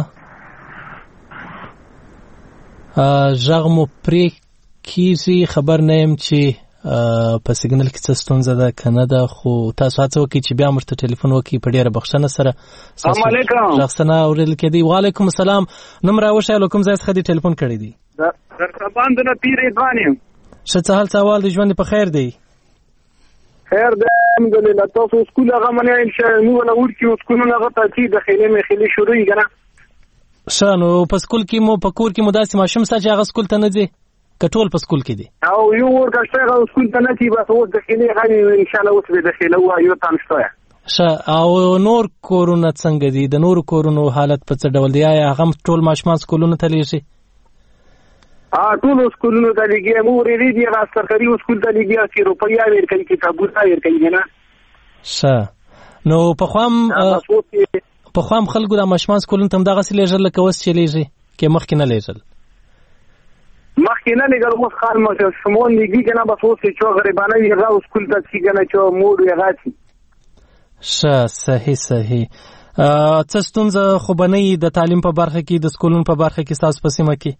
Speaker 1: غږ مو پرې کېږي، خبر نه یم چې په سیګنل کې څه ستونزه ده که نه ده، خو تاسو هڅه وکړئ چې بیا موږ ته ټلیفون وکړئ په ډېره بخښنه سره.
Speaker 16: السلام علیکم.
Speaker 1: غږ څه نه اورېدل کېدی. وعلیکم السلام. نوم راوښیه له کوم ځای څخه دې ټلیفون کړی دی؟
Speaker 16: درخباند نه پیر ادوان یم.
Speaker 1: ښه څه حال سوال دی؟ ژوند په خیر دی؟
Speaker 16: خیر دی الحمدلله. تاسو سکول هغه منې انشاءالله موږ نه ورکړو سکولونه هغه ته چې دخیلې مخیلې شروع یې که نه.
Speaker 1: ښه نو په سکول کې مو په کور کې مو داسې ماشوم شته چې هغه سکول ته نه ځي که ټول په سکول کې دي؟
Speaker 16: او یو ورکه شته هغه سکول ته نه ځي، بس اوس دخیلې هغه انشاءالله اوس به دخیله ووایو تام شته.
Speaker 1: ښه او نور کورونه څنګه دي؟ د نورو کورونو حالت په څه ډول دی؟ آیا هغه ټول ماشومان سکولونو ته لیږي؟
Speaker 16: ټولو سکولونو ته لیږي. موږ ورېدي دي هغه سرکاري سکول ته لیږي چې روپیه ورکوي، کتابونه ورکوي که نه.
Speaker 1: ښه نو پخوا هم پخوا هم خلکو د ماشومان سکولونو ته همدغسې لیږل لکه اوس چې لیږي، که مخکې نه لیږل؟
Speaker 16: مخکې نه لیږل، اوس خال ماشومان لیږي که نه، بس اوس چې غریبانه وي هغه سکول ته ځي که نه، چې موړ وي هغه ځي.
Speaker 1: ښه صحیح صحیح. څه ستونزه خو به نه وي د تعلیم په برخه کې، د سکولونو په برخه کې ستاسو په سیمه کې؟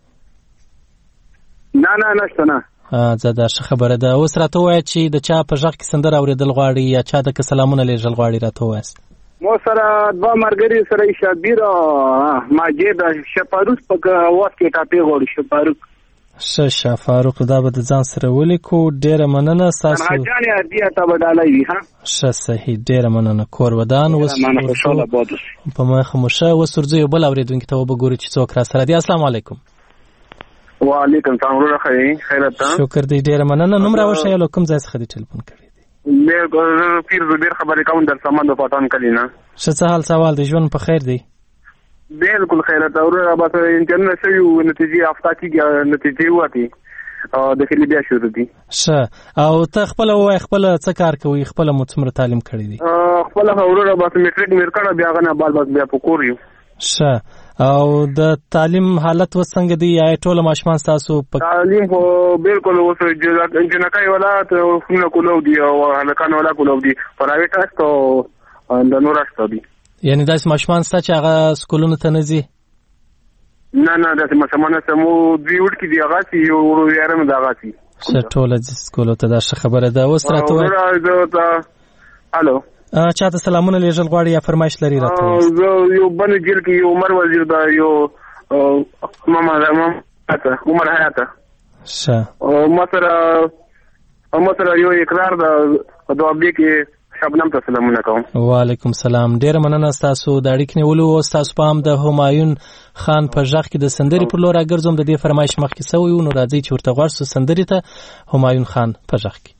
Speaker 16: نه نه نشته نه.
Speaker 1: زه دا ښه خبره ده. اوس راته ووایه چې د چا په غږ کې سندره اورېدل غواړي یا چا د که سلامونه لیږل غواړي، راته ووایاست.
Speaker 16: مو سره دوه ملګري سره شبیر او ماجد شفاروق په وخت کې ټاپې غواړي. شفاروق
Speaker 1: ښه ښه فاروق دا به د ځان سره ولیکو. ډېره مننه ستاسو.
Speaker 16: حاجانې ادیه ته به ډالۍ وي.
Speaker 1: ښه صحیح. ډېره مننه. کور ودان اوس په مخه مو ښه. اوس ورځو یو بل اورېدونکي ته وبګورو چې څوک را سره دي. السلام علیکم.
Speaker 10: وعلیکم السلام. وروره خیرت ته.
Speaker 1: شکر دی. ډېره مننه. نوم راوښیه له کوم ځای څخه دې ټلیفون کړی؟
Speaker 10: پیر زبیر خبرې کوم در سامان د پټان کلی نه.
Speaker 1: ښه څه حال سوال دی؟ ژوند په خیر دی؟
Speaker 10: بالکل خیرت. وروره بس انټرنیټ شوي نتیجې هفته کېږي، نتیجې ووتې او داخلي بیا شروع دي.
Speaker 1: ښه او ته خپله ووایه خپله څه کار کوي؟ خپله مو څومره تعلیم کړی دی؟
Speaker 10: خپله وروره بس میټریک مې کړی، بیا هغه نه بعد بس بیا په کور یو.
Speaker 1: ښه او د تعلیم حالت اوس څنګه دی؟ یا ټوله ماشومان ستاسو په
Speaker 10: تعلیم خو بالکل اوس جنکۍ ولایت خونه کولو دي او هلکان ولا کولو دي، پرایویټ هست او د نور هست دي.
Speaker 1: یعنی داسې ماشومان شته چې هغه سکولونو ته نه ځي؟
Speaker 10: نه نه داسې ماشومان شته. مو دوی وړکي دي هغه چې یو یاره مې د هغه چې
Speaker 1: ښه ټوله ځي سکولو ته. دا ښه خبره ده. اوس راته وایه
Speaker 10: الو
Speaker 1: چاته سلامونه لیږل غواړي یا فرمایش لري؟ راته
Speaker 10: زه یو بن جیل کې یو عمر وزیر دا یو ماما عمر حیاته.
Speaker 1: ښه
Speaker 10: ما سره ما سره یو اقرار د دوابې کې شبنم ته سلامونه کوم.
Speaker 1: وعلیکم السلام. ډېره مننه ستاسو د اړیکې نیولو. او ستاسو په هم د همایون خان په غږ کې د سندرې پر لور راګرځوم. د دې فرمایش مخکې سوی و، نو راځئ چې ورته غوږ شو سندرې ته. همایون خان په غږ کې.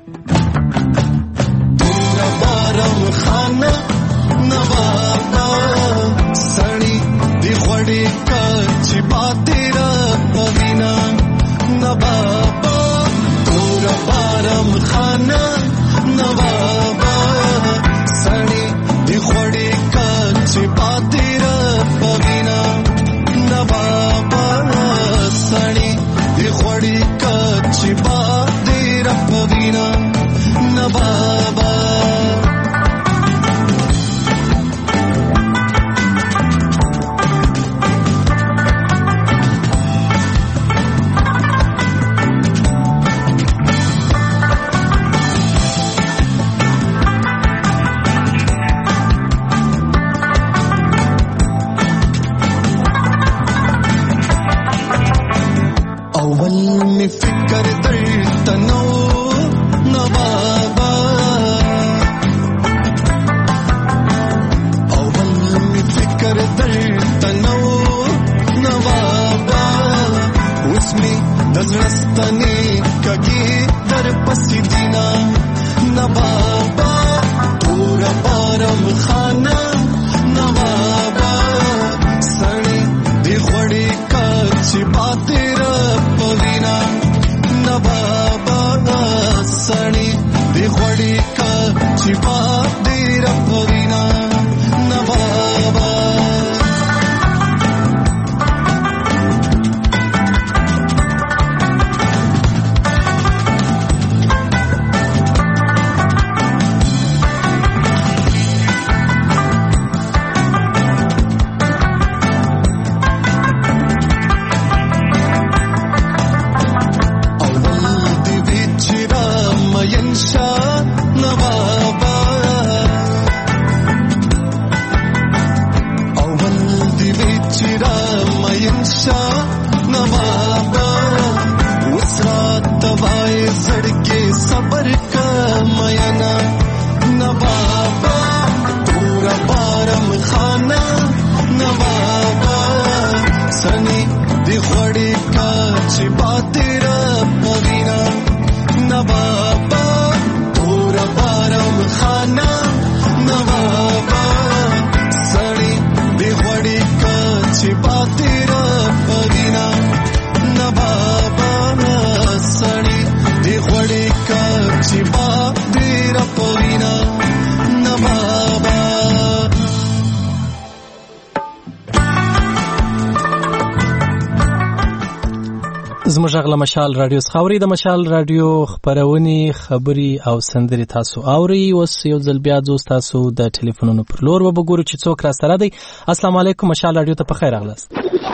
Speaker 14: بارم خانه نوابا سړی دی خوړې کچ باطر پوینا نوابا تور بارم خانه نوابا سړی دی خوړې کچ باطر پوینا نوابا سړی دی خوړې کچ باطر پوینا نوابا
Speaker 1: زموږ غږ له مشال رادیو څخه اورئ. د مشال رادیو خپرونې خبري او سندري تاسو اورئ. اوس یو ځل بیا ځو تاسو د ټلیفونونو پر لور وګورو چې څوک را سره دی. السلام علیکم، مشال رادیو ته په خیر راغلاست.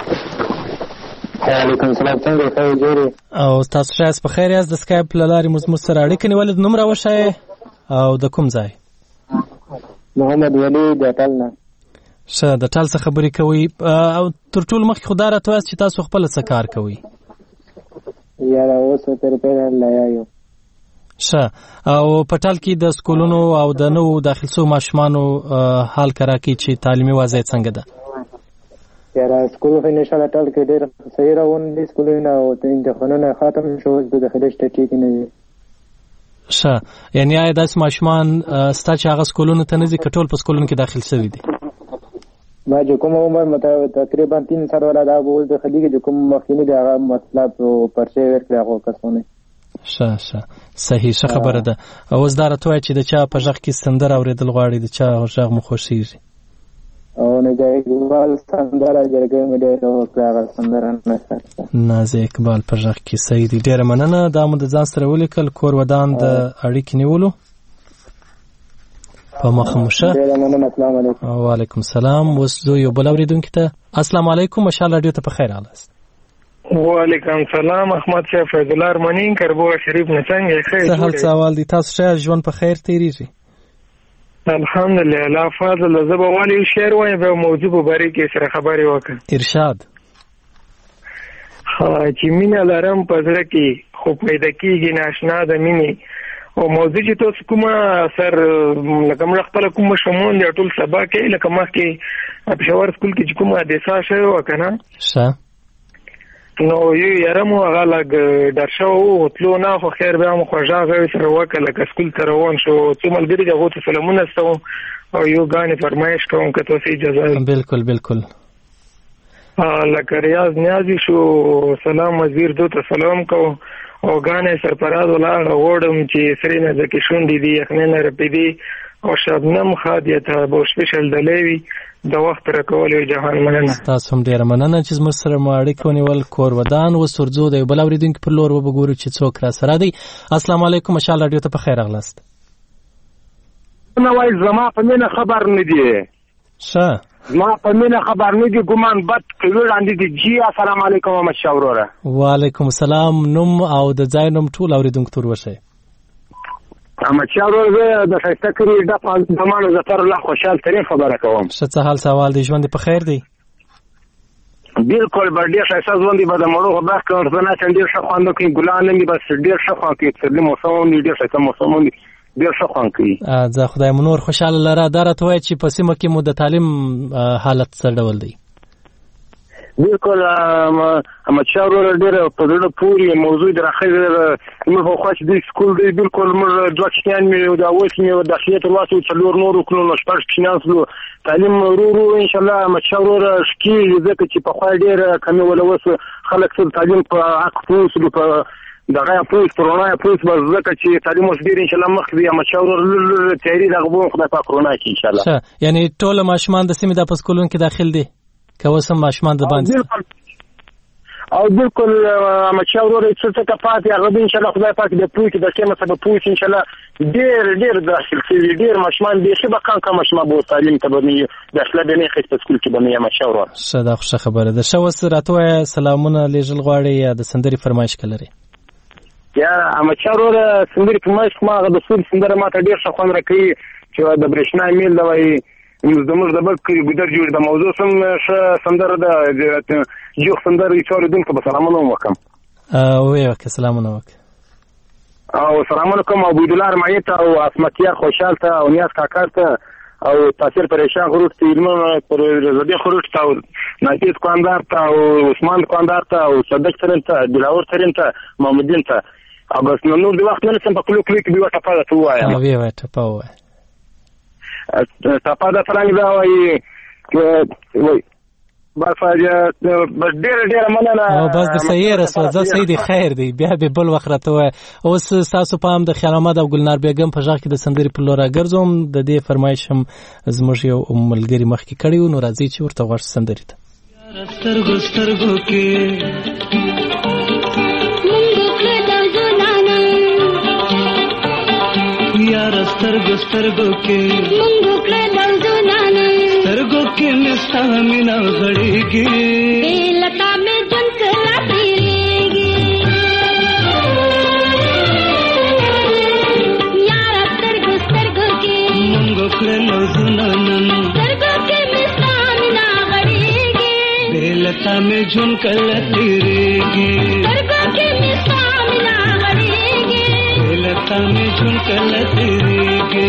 Speaker 17: وعلیکم السلام، څنګه خیر جوړ
Speaker 1: او تاسو شایست په خیر یاست؟ د سکایپ له لارې موږ مو سره اړیکه نیولې، نوم راوښایئ او د کوم ځای؟
Speaker 17: محمد ولی د ټال نه.
Speaker 1: ښه، د ټال څخه خبرې کوئ او تر ټولو مخکې خو دا راته وایاست چې تاسو خپله څه کار کوئ؟
Speaker 17: یاره اوس تر پیره لایو.
Speaker 1: ښه، او په ټال کې د سکولونو او د نوو داخل شوو ماشومانو حال کرا کې چې تعلیمي وضعیت څنګه ده؟
Speaker 17: یاره سکول خو انشاءالله ټال کې ډېر صحیح روان دي سکولونه او امتحانونه ختم شو، اوس د داخلي شته ټیک نه دي.
Speaker 1: ښه، یعنې آیا داسې ماشومان ستا چې هغه سکولونو ته نه ځي که ټول په سکولونو کې داخل شوي دي؟
Speaker 17: ما چې کوم عمر تقریبا تین سال ولا دا بول د خلیګ چې کوم مخکینی دی هغه مطلب پرچې ورکړي هغه کسونه.
Speaker 1: ښه ښه، صحیح، ښه خبره ده. اوس دا راته وایه چې د چا په غږ کې سندره اورېدل غواړي، د چا غږ مو خوښېږي؟
Speaker 17: او نازیه اقبال سندره جرګې مې ډېره وکړه، هغه سندره نشته.
Speaker 1: نازیه اقبال په غږ کې، صحیح دي، ډېره مننه. دا مو د ځان سره ولیکل، کور ودان د اړیکې نیولو په مخه مو ښه.
Speaker 17: السلام علیکم.
Speaker 1: وعلیکم السلام. اوس زه یو بل اورېدونکي ته. السلام علیکم، مشال رادیو ته په خیر راغلاست.
Speaker 18: وعلیکم السلام، احمد صاحب فیض الله ارمنی کربوغ شریف نه څنګه ښه؟
Speaker 1: څه حال سوال دي؟ تاسو ښه ژوند په خیر تېرېږي؟
Speaker 18: الحمدلله. لا فاضل زه به والی شعر وایم په موضوع په باره کې سره خبرې وکړم.
Speaker 1: ارشاد.
Speaker 18: ها چې مینه لرم په زړه کې خو پیدا کېږي ناشنا د مینې، او موضوع چې تاسو کومه سر لکه موږ خپل کوم شمون دی ټول سبا کې لکه مخکې په پېښور سکول کې چې کومه حادثه شوې وه که نه،
Speaker 1: ښه،
Speaker 18: نو یو یاره مو هغه لږ ډر شوی و تلو نه خو خیر بیا مو خوږه غوی سره وکړه لکه سکول ته روان شو څو ملګري دي هغو ته سلامونه استوم او یو ګانې فرمایش کوم که تاسو اجازه وي.
Speaker 1: بالکل بالکل.
Speaker 18: لکه ریاض نیازي شو سلام وزیر دو ته سلام کوم او ګانې سرپراز ولاړه غوړم چې سرې نه ځکې شونډې دي یخنۍ نه رپېدې او شبنم خادیته به سپیشل ډلې وي د وخت راکول یو جهان مننه.
Speaker 1: تاسو هم ډېره مننه چې زموږ سره مو اړیکه ونیول. کور ودان اوس ورځو د یو بل اورېدونکي پر لور وبګورو چې څوک راسره دی. السلام علیکم مشال راډیو ته په خیر راغلاست.
Speaker 16: نه وای زما په مینه خبر نه دی.
Speaker 1: ښه
Speaker 16: زما په مینه خبر نه دی ګمان بد کوي وړاندې دی. جی السلام علیکم مشال وروره.
Speaker 1: وعلیکم السلام. نوم او د ځای نوم ټول اورېدونکو ته ورشئ.
Speaker 16: احمدشاه وروره د ښایسته کلي ډک زمانو ظفر الله خوشحال ترین خبره کوم.
Speaker 1: ښه څه حال سوال دی ژوند په خیر دی؟
Speaker 16: بالکل به ډېر ښایسته ژوند دی به د مړو په برخ کې ورته ناڅم ډېر ښه خوند کوي ګلان هم دي بس ډېر ښه خوند کوي پسرلي موسم هم دي ډېر ښایسته موسم هم دي ډېر ښه خوند کوي.
Speaker 1: زه خدای مو نور خوشحاله لره. دا راته وایه چې په سیمه کې مو د تعلیم حالت څه ډول دی؟
Speaker 16: بالکل احمدشاه وروره ډېره په زړه پورې موضوع د راخیږي زموږ په خوا چې دی سکول دی بالکل موږ دوه کښتیان مې د اوس مې داخلي تر واسه څلور نور وکړو نو شپږ کښتیان سلو تعلیم ورو ورو انشاءالله احمدشاه وروره ښکېږي ځکه چې پخوا ډېره کمې وله اوس خلک څه تعلیم په حق پوه سلو په دغه یې پوه په رڼا یې پوه بس ځکه چې تعلیم اوس ډېر انشاءالله مخکې دی احمدشاه وروره لږ تیاري دغه به خدای پاک رڼا کړي انشاءالله.
Speaker 1: ښه یعنې ټوله ماشومان د سیمې دا په سکولونو کې داخل دي که اوس هم ماشومان د باندې
Speaker 16: او بالکل احمدشاه وروره څه څه ته پاتې هغه به انشاءالله خدای پاک د پوه کړي د قیمت څخه به پوه شي انشاءالله ډېر ډېر داخل شوي ډېر ماشومان بیخي به کم کم ماشومان به اوس تعلیم ته به نه داخله به نه اخیست په سکول کې به نه احمدشاه وروره.
Speaker 1: ښه دا خو ښه خبره ده. ښه اوس راته ووایه سلامونه لیږل غواړې یا د سندرې فرمایش که لرې؟
Speaker 16: یا احمدشاه وروره سندرې فرمایش کوم هغه د سور سندره ماته ډېر ښه خوند راکوي چې د برېښنا میل ده وایي زموږ د بل کلي ګودر جوړ د موضوع سم ښه سندره ده جوخ سندره یې څو اورېدونکو به سلامونه هم وکړم.
Speaker 1: ویې وکړه سلامونه وکړه.
Speaker 16: او سلامونه کوم عبیدالله رمایي ته او عصمتیار خوشحال ته او نیاز کاکا ته او تاثیر پریشان خروټ ته علمه رضادي خروټ ته او نافیس کواندار ته او عثمان کواندار ته او صدق ترین ته دلاور ترین ته محمدین ته او بس نور د وخت نه نسم په کلو کلو کې به یوه ټپه درته ووایم.
Speaker 1: ویې وایه ټپه ووایه.
Speaker 16: ټپه د څرنګه دا وایي وایي بس ډېره ډېره مننه.
Speaker 1: بس د صحیح رسوه زه صحیح دی خیر دی بیا به بل وخت راته وایه. اوس ستاسو پام د خیال محمد او ګلنار بیګم په غږ کې د سندرې په لور راګرځوم. د دې فرمایش هم زموږ یو ملګري مخکې کړی و نو راځئ چې ورته غوږ سندرې ته.
Speaker 14: سترګو سترګو کې یار سترګو سترګو کې سترګو کې مستا مینا غړېږي لتا مې جن کلا تیریږي یار سترګو سترګو کې مونږ کړلو زنانن سترګو کې مستا مینا غړېږي لتا مې جن کلا تیریږي سترګو کې مستا مینا غړېږي لتا مې جن کلا تیریږي.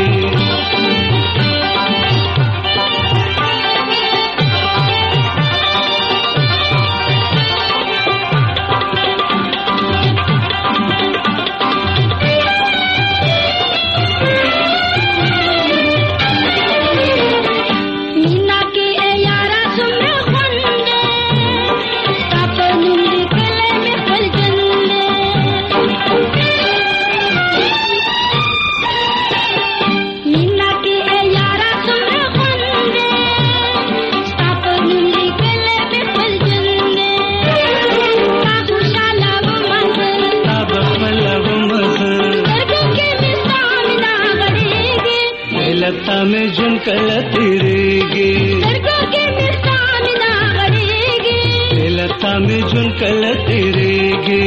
Speaker 14: लता में झुमकल तेरेगी सरगो के मिर्चा मिना गड़ेगी लता में झुमकल तेरेगी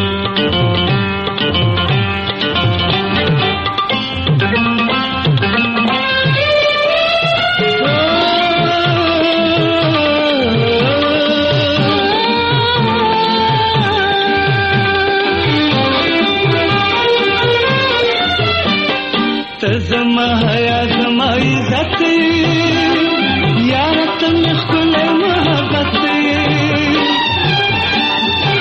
Speaker 14: तज़मा हया ज़मा इज़्ज़त यार तुम खुले मोहब्बत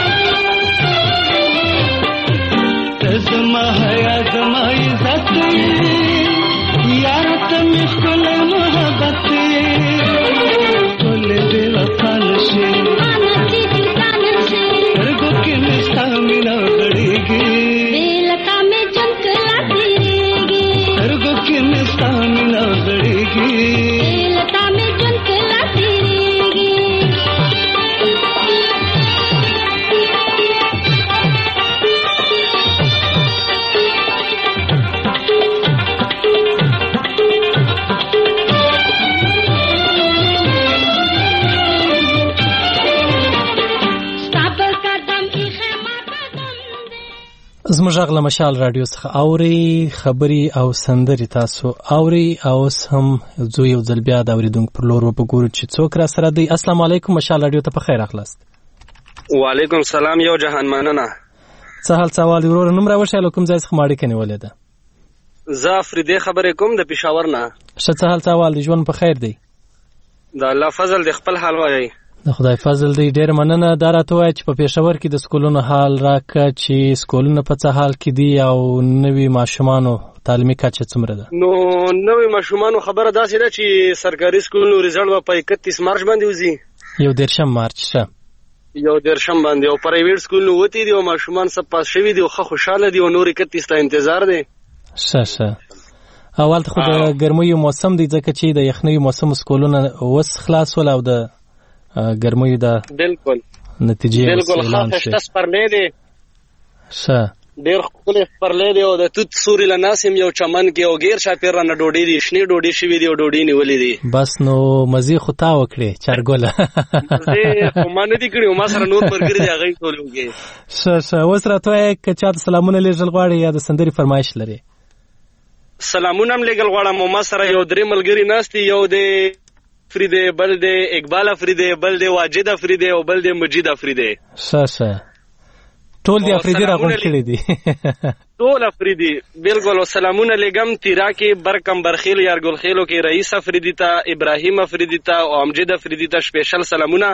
Speaker 1: زموږ غږ له مشال رادیو څخه اوري خبري او سندري تاسو اوري او اوس هم زه یو ځل بیا د اورېدونکو پر لور وګورو چې څوک را سره دی. السلام علیکم، مشال رادیو ته په خیر راغلاست.
Speaker 19: وعلیکم سلام، یو جهان مننه.
Speaker 1: څه حال څه احوال ورور؟ نوم راوښیه، کوم ځای څخه مو اړیکه نیولې ده؟
Speaker 19: زه افریدی خبرې کوم د پېښور نه.
Speaker 1: ښه، څه حال څه احوال دی؟ ژوند په خیر دی؟
Speaker 19: د الله فضل دی، خپل حال وایي.
Speaker 1: د خدای فضل دی، ډېره مننه. دا راته وایه چې په پېښور کې د سکولونو حال راکړه چې سکولونه په څه حال کې دي او نوي ماشومانو تعلیمي کچه څومره ده؟
Speaker 19: نو نوي ماشومانو خبره داسې ده چې سرکاري سکولونو رزلټ به په اکتیس مارچ باندې وځي،
Speaker 1: یو دېرشم مارچ. ښه،
Speaker 19: یو دېرشم باندې. او پرایویټ سکولونو وتی دي او ماشومان سب پاس شوي دي او ښه خوشحاله دي او نور اکتیس ته انتظار دی.
Speaker 1: ښه ښه. اول خو د ګرمیو موسم دی ځکه چې د یخنیو موسم سکولونه اوس خلاص ول او د ګرمیو د
Speaker 19: بالکل
Speaker 1: نتیجې
Speaker 19: بالکل ښه خسته سپرلی دی.
Speaker 1: ښه،
Speaker 19: ډېر ښکلی سپرلی دی او د توت سوري له ناسې یم یو چمن کې او ګیر چاپېر رانه ډوډۍ دي، شنې ډوډۍ شوي دي او ډوډۍ نیولې دي.
Speaker 1: بس نو مزې خو تا وکړې چارګله.
Speaker 19: مزې خو ما نه دي کړي، ما سره نور ملګري دي، هغوی ټول وکړې.
Speaker 1: ښه ښه. اوس راته وایه که چا ته سلامونه لېږل غواړې یا د سندرې فرمایش لرې؟
Speaker 19: سلامونه هم لېږل غواړم او ما سره یو درې ملګري ناست دي، یو د افریدی، بل دی اقبال افریدی، بل دی واجد افریدی او بل دی مجید افریدی.
Speaker 1: ښه ښه. ټول دی افریدی راغونډ کړي دي.
Speaker 19: ټول افریدی بالکل. او سلامونه لګم تیرا کې برکم برخیل یارګل خیلو کې رئیس افریدی ته، ابراهیم افریدی ته او امجد افریدی ته سپیشل سلامونه.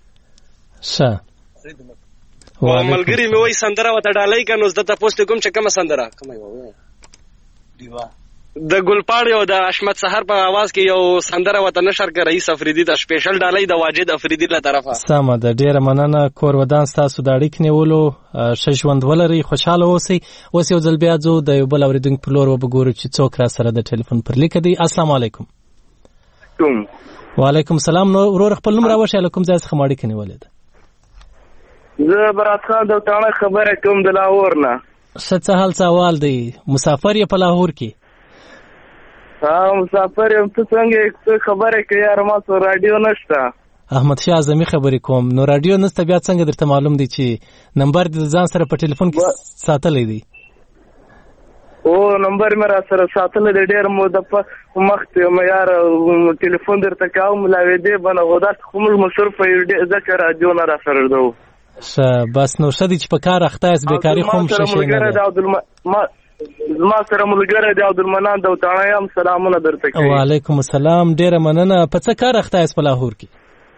Speaker 1: ښه.
Speaker 19: او ملګری مې وای سندره وته ډالۍ کنه، زه ته پوښتنه کوم چې کومه سندره کومه وای؟ دیوا د ګلپاړی او د اشمت سحر په आवाज کې یو سندره وته نشر کړ رئیس افریدی ته سپیشل ډالۍ د واجد افریدی له طرفه.
Speaker 1: سمه ده، ډیره مننه. کور ودان ستاسو د اړیک نیولو، ښه ژوند ولرئ، خوشحاله اوسئ. اوس یو ځل بیا ځو د یو بل اورېدونکي په لور وګورو چې څوک را سره د ټلیفون پر لیکه دی. السلام علیکم. وعلیکم السلام. نو ورور خپل نوم راوښیه، له کوم ځای څخه مو اړیکه نیولې ده؟
Speaker 20: زه برات خان د تاڼه خبره کوم د لاهور نه.
Speaker 1: ښه، څه حال څه احوال دی؟ مسافر یې په لاهور کې؟
Speaker 20: ها مسافر یم. ته څنګه څه خبره کوي یار؟ ما سره رادیو نشته.
Speaker 1: احمد شاه اعظمي خبرې کوم. نو رادیو نشته بیا څنګه درته معلوم دی چې نمبر دې ځان سره په ټلیفون کې ساتلی دی؟
Speaker 20: او نمبر مې را سره ساتلی دی، ډېر موده په مخکې یم یار. ټلیفون درته کوم لاوېدې بنه خو داسې خو موږ مصروفه یو ځکه رادیو نه را سره ده.
Speaker 1: ښه، بس نو ښه دی چې په کار اخته یاست، بیکاري خو هم ښه شی نه ده.
Speaker 20: زما سره ملګری دی عبدالمنان د وطاڼه یم، سلامونه درته کوي.
Speaker 1: وعلیکم السلام، ډېره مننه. په څه کار اخته یاست په لاهور کې؟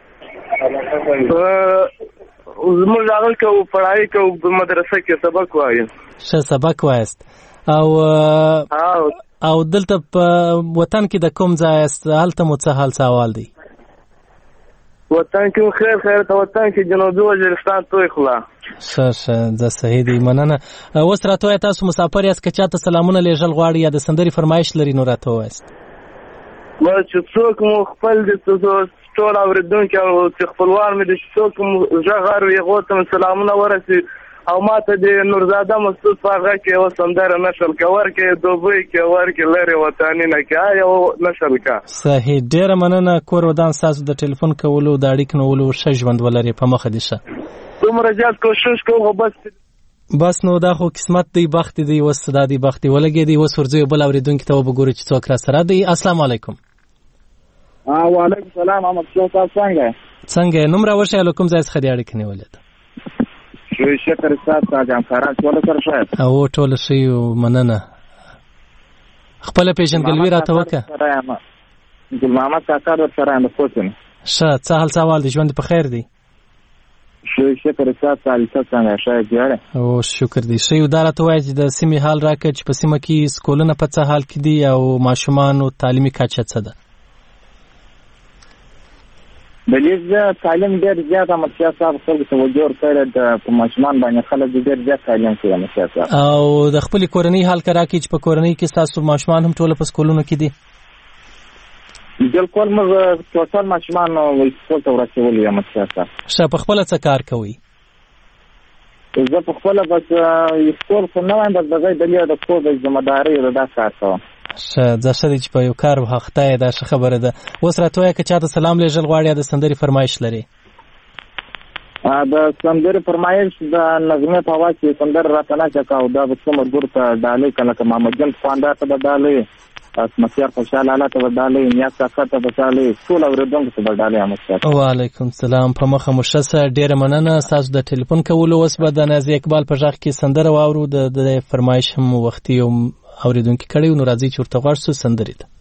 Speaker 20: زموږ هغه کوو پړهایي کوو، په مدرسه کې سبق وایو.
Speaker 1: ښه، سبق وایاست. او او دلته په وطن کې د کوم ځای یاست؟ هلته مو څه حال څه احوال دی؟
Speaker 20: وطن کې خیر خیر ته، وطن کې جنوبي وزیرستان توی خلا.
Speaker 1: ښه ښه، زه صحیح دی، مننه. اوس راته وایه تاسو مسافر یاست، که چاته سلامونه لېږل غواړي یا د سندرې فرمایش لري نو راته ووایاست.
Speaker 20: بس چې څوک مو خپل دي ټول اورېدونکي او چې خپلوان مې دي چې څوک مو غږ اوري هغو ته مې سلامونه ورسي. او ما ته د نورزاده مسعود په هغه کې یوه سندره نشل که ورکې دوبۍ کې ورکې لرې وطني نه کې یو نشل که.
Speaker 1: صحیح، ډېره مننه. کور ودان ستاسو د ټلیفون کولو د اړیک نیولو، ښه ژوند ولرې، په مخه دې ښه.
Speaker 20: دومره زیات کوشش کوم خو بس
Speaker 1: بس نو دا خو قسمت دی، بخت دی، اوس دا دی بخت ولګېدی. اوس ورځو یو بل اورېدونکي ته وګورو چې څوک را سره دی. السلام علیکم.
Speaker 8: وعلیکم السلام. احمد شاه صاحب څنګه
Speaker 1: څنګه نوم راوښیه، له کوم ځای څخه دې اړیکه نیولې ده؟
Speaker 8: شکر ستاسو جانکاران ټول سره ښه
Speaker 1: او ټول ښه یو، مننه. خپله پیژندګلوي راته وکړه.
Speaker 8: ګل محمد کاکا در سره یم د کوټ نه.
Speaker 1: ښه، څه حال څه احوال دی؟ ژوند په خیر دی؟
Speaker 8: شکر ستاسو حالت څنګه ښه دی؟
Speaker 1: او شکر دی، ښه یو. دا راته وایه چې د سیمې حال راکړه چې په سیمه کې سکولونه په څه حال کې دي او ماشومانو تعلیمي کچه څه ده؟
Speaker 8: د دې تعلیم ډېر زیات احمدشاه صاحب خلکو توجه ورکړی ده، په ماشومان باندې خلک ډېر زیات تعلیم کوي احمدشاه صاحب.
Speaker 1: او د خپلې کورنۍ حال که راکړي چې په کورنۍ کې ستاسو ماشومان هم ټوله په سکولونو کې دي؟
Speaker 8: بالکل، موږ ټوټل ماشومان سکول ته ورسولي یو احمدشاه صاحب.
Speaker 1: ښه، په خپله څه کار کوئ؟
Speaker 8: زه په خپله بس سکول خو نه وایم، بس د ځای دلې د کور د ذمهدارۍ د دا کار کوم.
Speaker 1: ښه، دا ښه دی چې په یو کار اخته یې، دا ښه خبره ده. اوس راته وایه که چاته سلام لېږل غواړي یا د سندرې فرمایش لري؟
Speaker 8: د سندرې فرمایش د نظمې په اواز کې سندره راته ناچه کا او دا به څه ملګرو ته ډالۍ کله که محمد جان خواندار ته به ډالۍ اسمسیار خوشحال اعلی ته به ډالۍ نیاز کاکا ته به ډالۍ ټول اورېدونکو ته به ډالۍ احمدشاه.
Speaker 1: وعلیکم السلام. په مخه مو ښه سه. ډېره مننه ستاسو د ټلیفون کولو. اوس به د نازي اقبال په غږ کې سندره واورو. د فرمایش هم وختي یو اورېدونکي کړی نو راځئ چې ورته غواړ شو سندرې ته.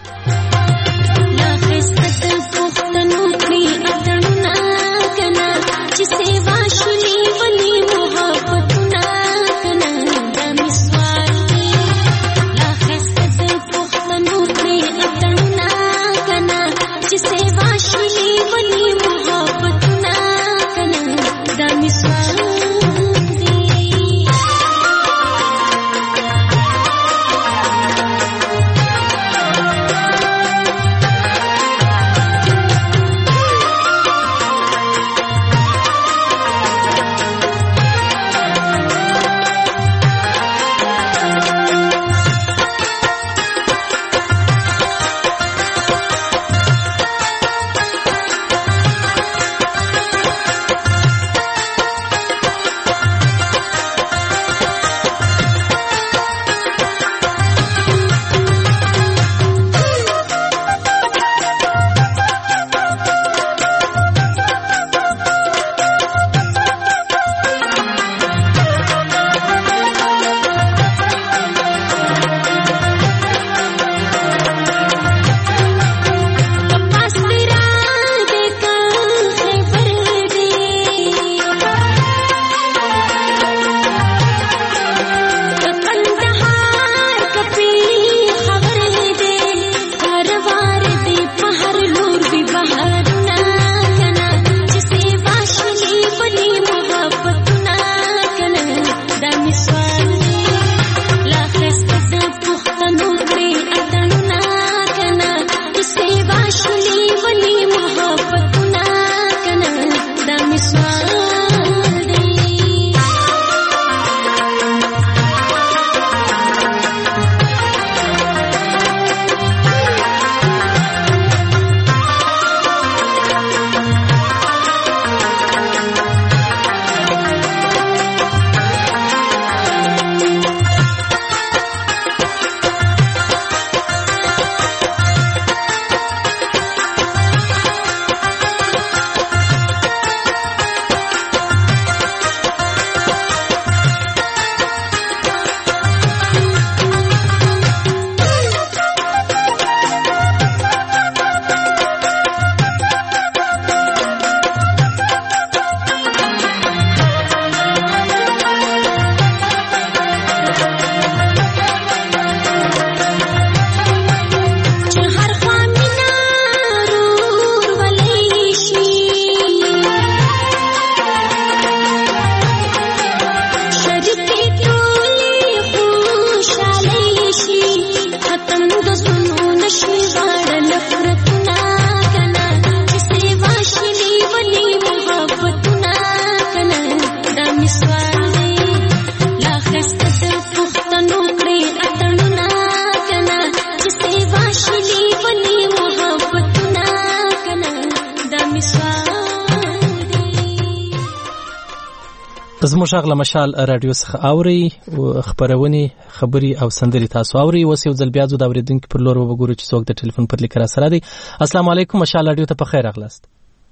Speaker 1: زموږ غږ له مشال رادیو څخه اوري خبرونه خبري او سندري تاسو اوري. اوس یو ځل بیا زو د اوریدونکو پر لور وګورو چې څوک د ټلیفون پر لیک را سره دی. السلام علیکم مشال رادیو ته په خیر راغلاست.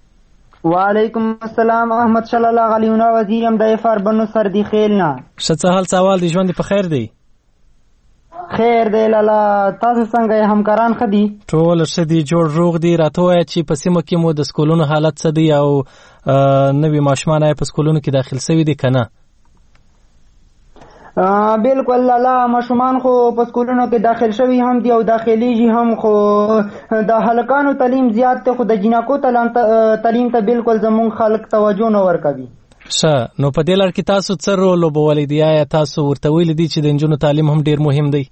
Speaker 21: وعلیکم السلام احمد صلی الله علیه و وزیرم د افار بنو سردی خیلنا.
Speaker 1: څه حال سوال دی ژوند په خیر دی؟
Speaker 21: خیر دی لالا تاسو څنګه همکاران خدي؟
Speaker 1: ټول ښه دي جوړ روغ دي. راته وایي چې په سیمه کې مو د سکولونو حالت څه دی او نوی ماشومان په سکولونو کې داخل شوي دي کنه؟
Speaker 21: بالکل لالا ماشومان خو په سکولونو کې داخل شوي هم دي او داخليږي هم، خو د هلکانو تعلیم زیات ته خو د جنکو تعلیم ته بالکل زمونږ خلک توجه نه ورکوي.
Speaker 1: ښه نو په دې لړ کې تاسو څه رول لوبولی دی؟ آیا تاسو ورته ویلي دي چې د نجونو تعلیم هم ډیر مهم دی؟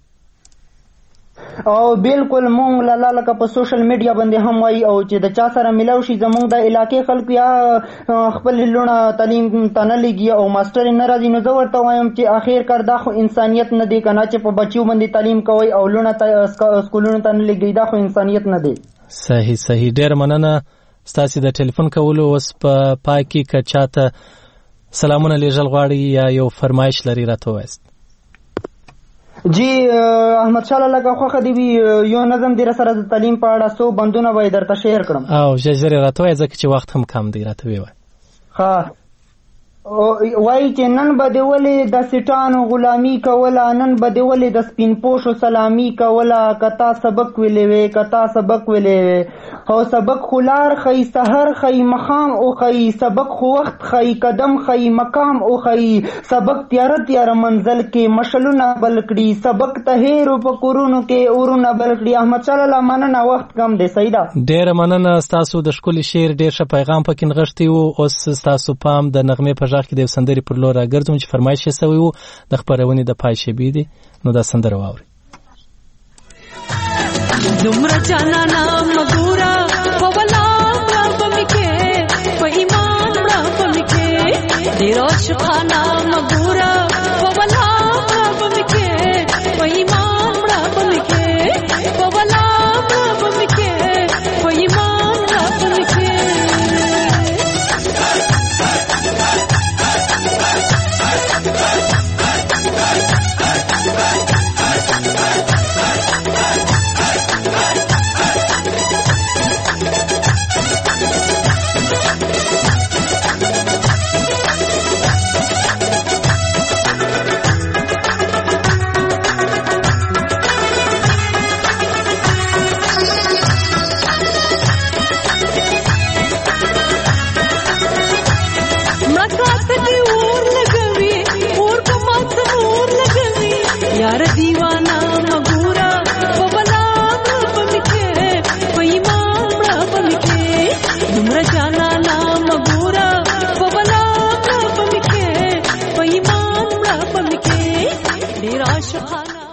Speaker 21: او بالکل مونږ لالا لکه په سوشل میډیا باندې هم وایي او چې د چا سره ملاو شي زمونږ د علاقې خلکو یا خپل لونه تعلیم ته نه لګي او ماسټر نه راځي، نو زه ورته وایم چې اخر کار دا خو انسانیت نه دی کنه چې په بچیو باندې تعلیم کوي او لونه سکولونو ته نه لګي، دا خو انسانیت نه دی.
Speaker 1: صحیح صحیح ډیر مننه ستاسو د ټلیفون کولو اوس په پای کې که چاته سلامونه لیږل غواړي یا یو فرمایش لري راته ووایاست.
Speaker 21: جی احمد شاه لاله کا خوښه دی وي یو نظم دی سره د تعلیم په اړه څو بندونه به درته شیر کړم.
Speaker 1: او ژر ژر راته وایه ځکه چې وخت هم کم دی راته ویوایه.
Speaker 21: ښه وایي چې نن به دې ولې د سیټانو غلامي کوله، نن به دې ولې د سپین پوشو سلامي کوله، که تا سبق ویلې وې که تا سبق ویلې وې او سبق خو لار ښیي سحر ښیي مخام وښیي، سبق خو وخت ښیي قدم ښیي مقام وښیي، سبق تیاره تیاره منزل کې مشلونه بل کړي، سبق ته هیرو په کورونو کې اورونه بل کړي. احمد شاه لاله مننه، وخت کم دی. صحیح ده،
Speaker 1: ډېره مننه. ستاسو د ښکلي شعر ډېر ښه پیغام پکې نغښتی و. اوس ستاسو پام د نغمې په غږ کې د یو سندرې پر لور راګرځوم چې فرمایش یې سوی و د خپرونې د پای شیبې دی. نو دا سندره واورئ.
Speaker 14: دومره جانانا مګورا په ولاړه په مکه په ایمان را په مکه ډېر شخانا مګورا په ولاړه په مکه په ایمان را په مکه په ولاړه په مکه په ایمان را په مکه यार दीवाना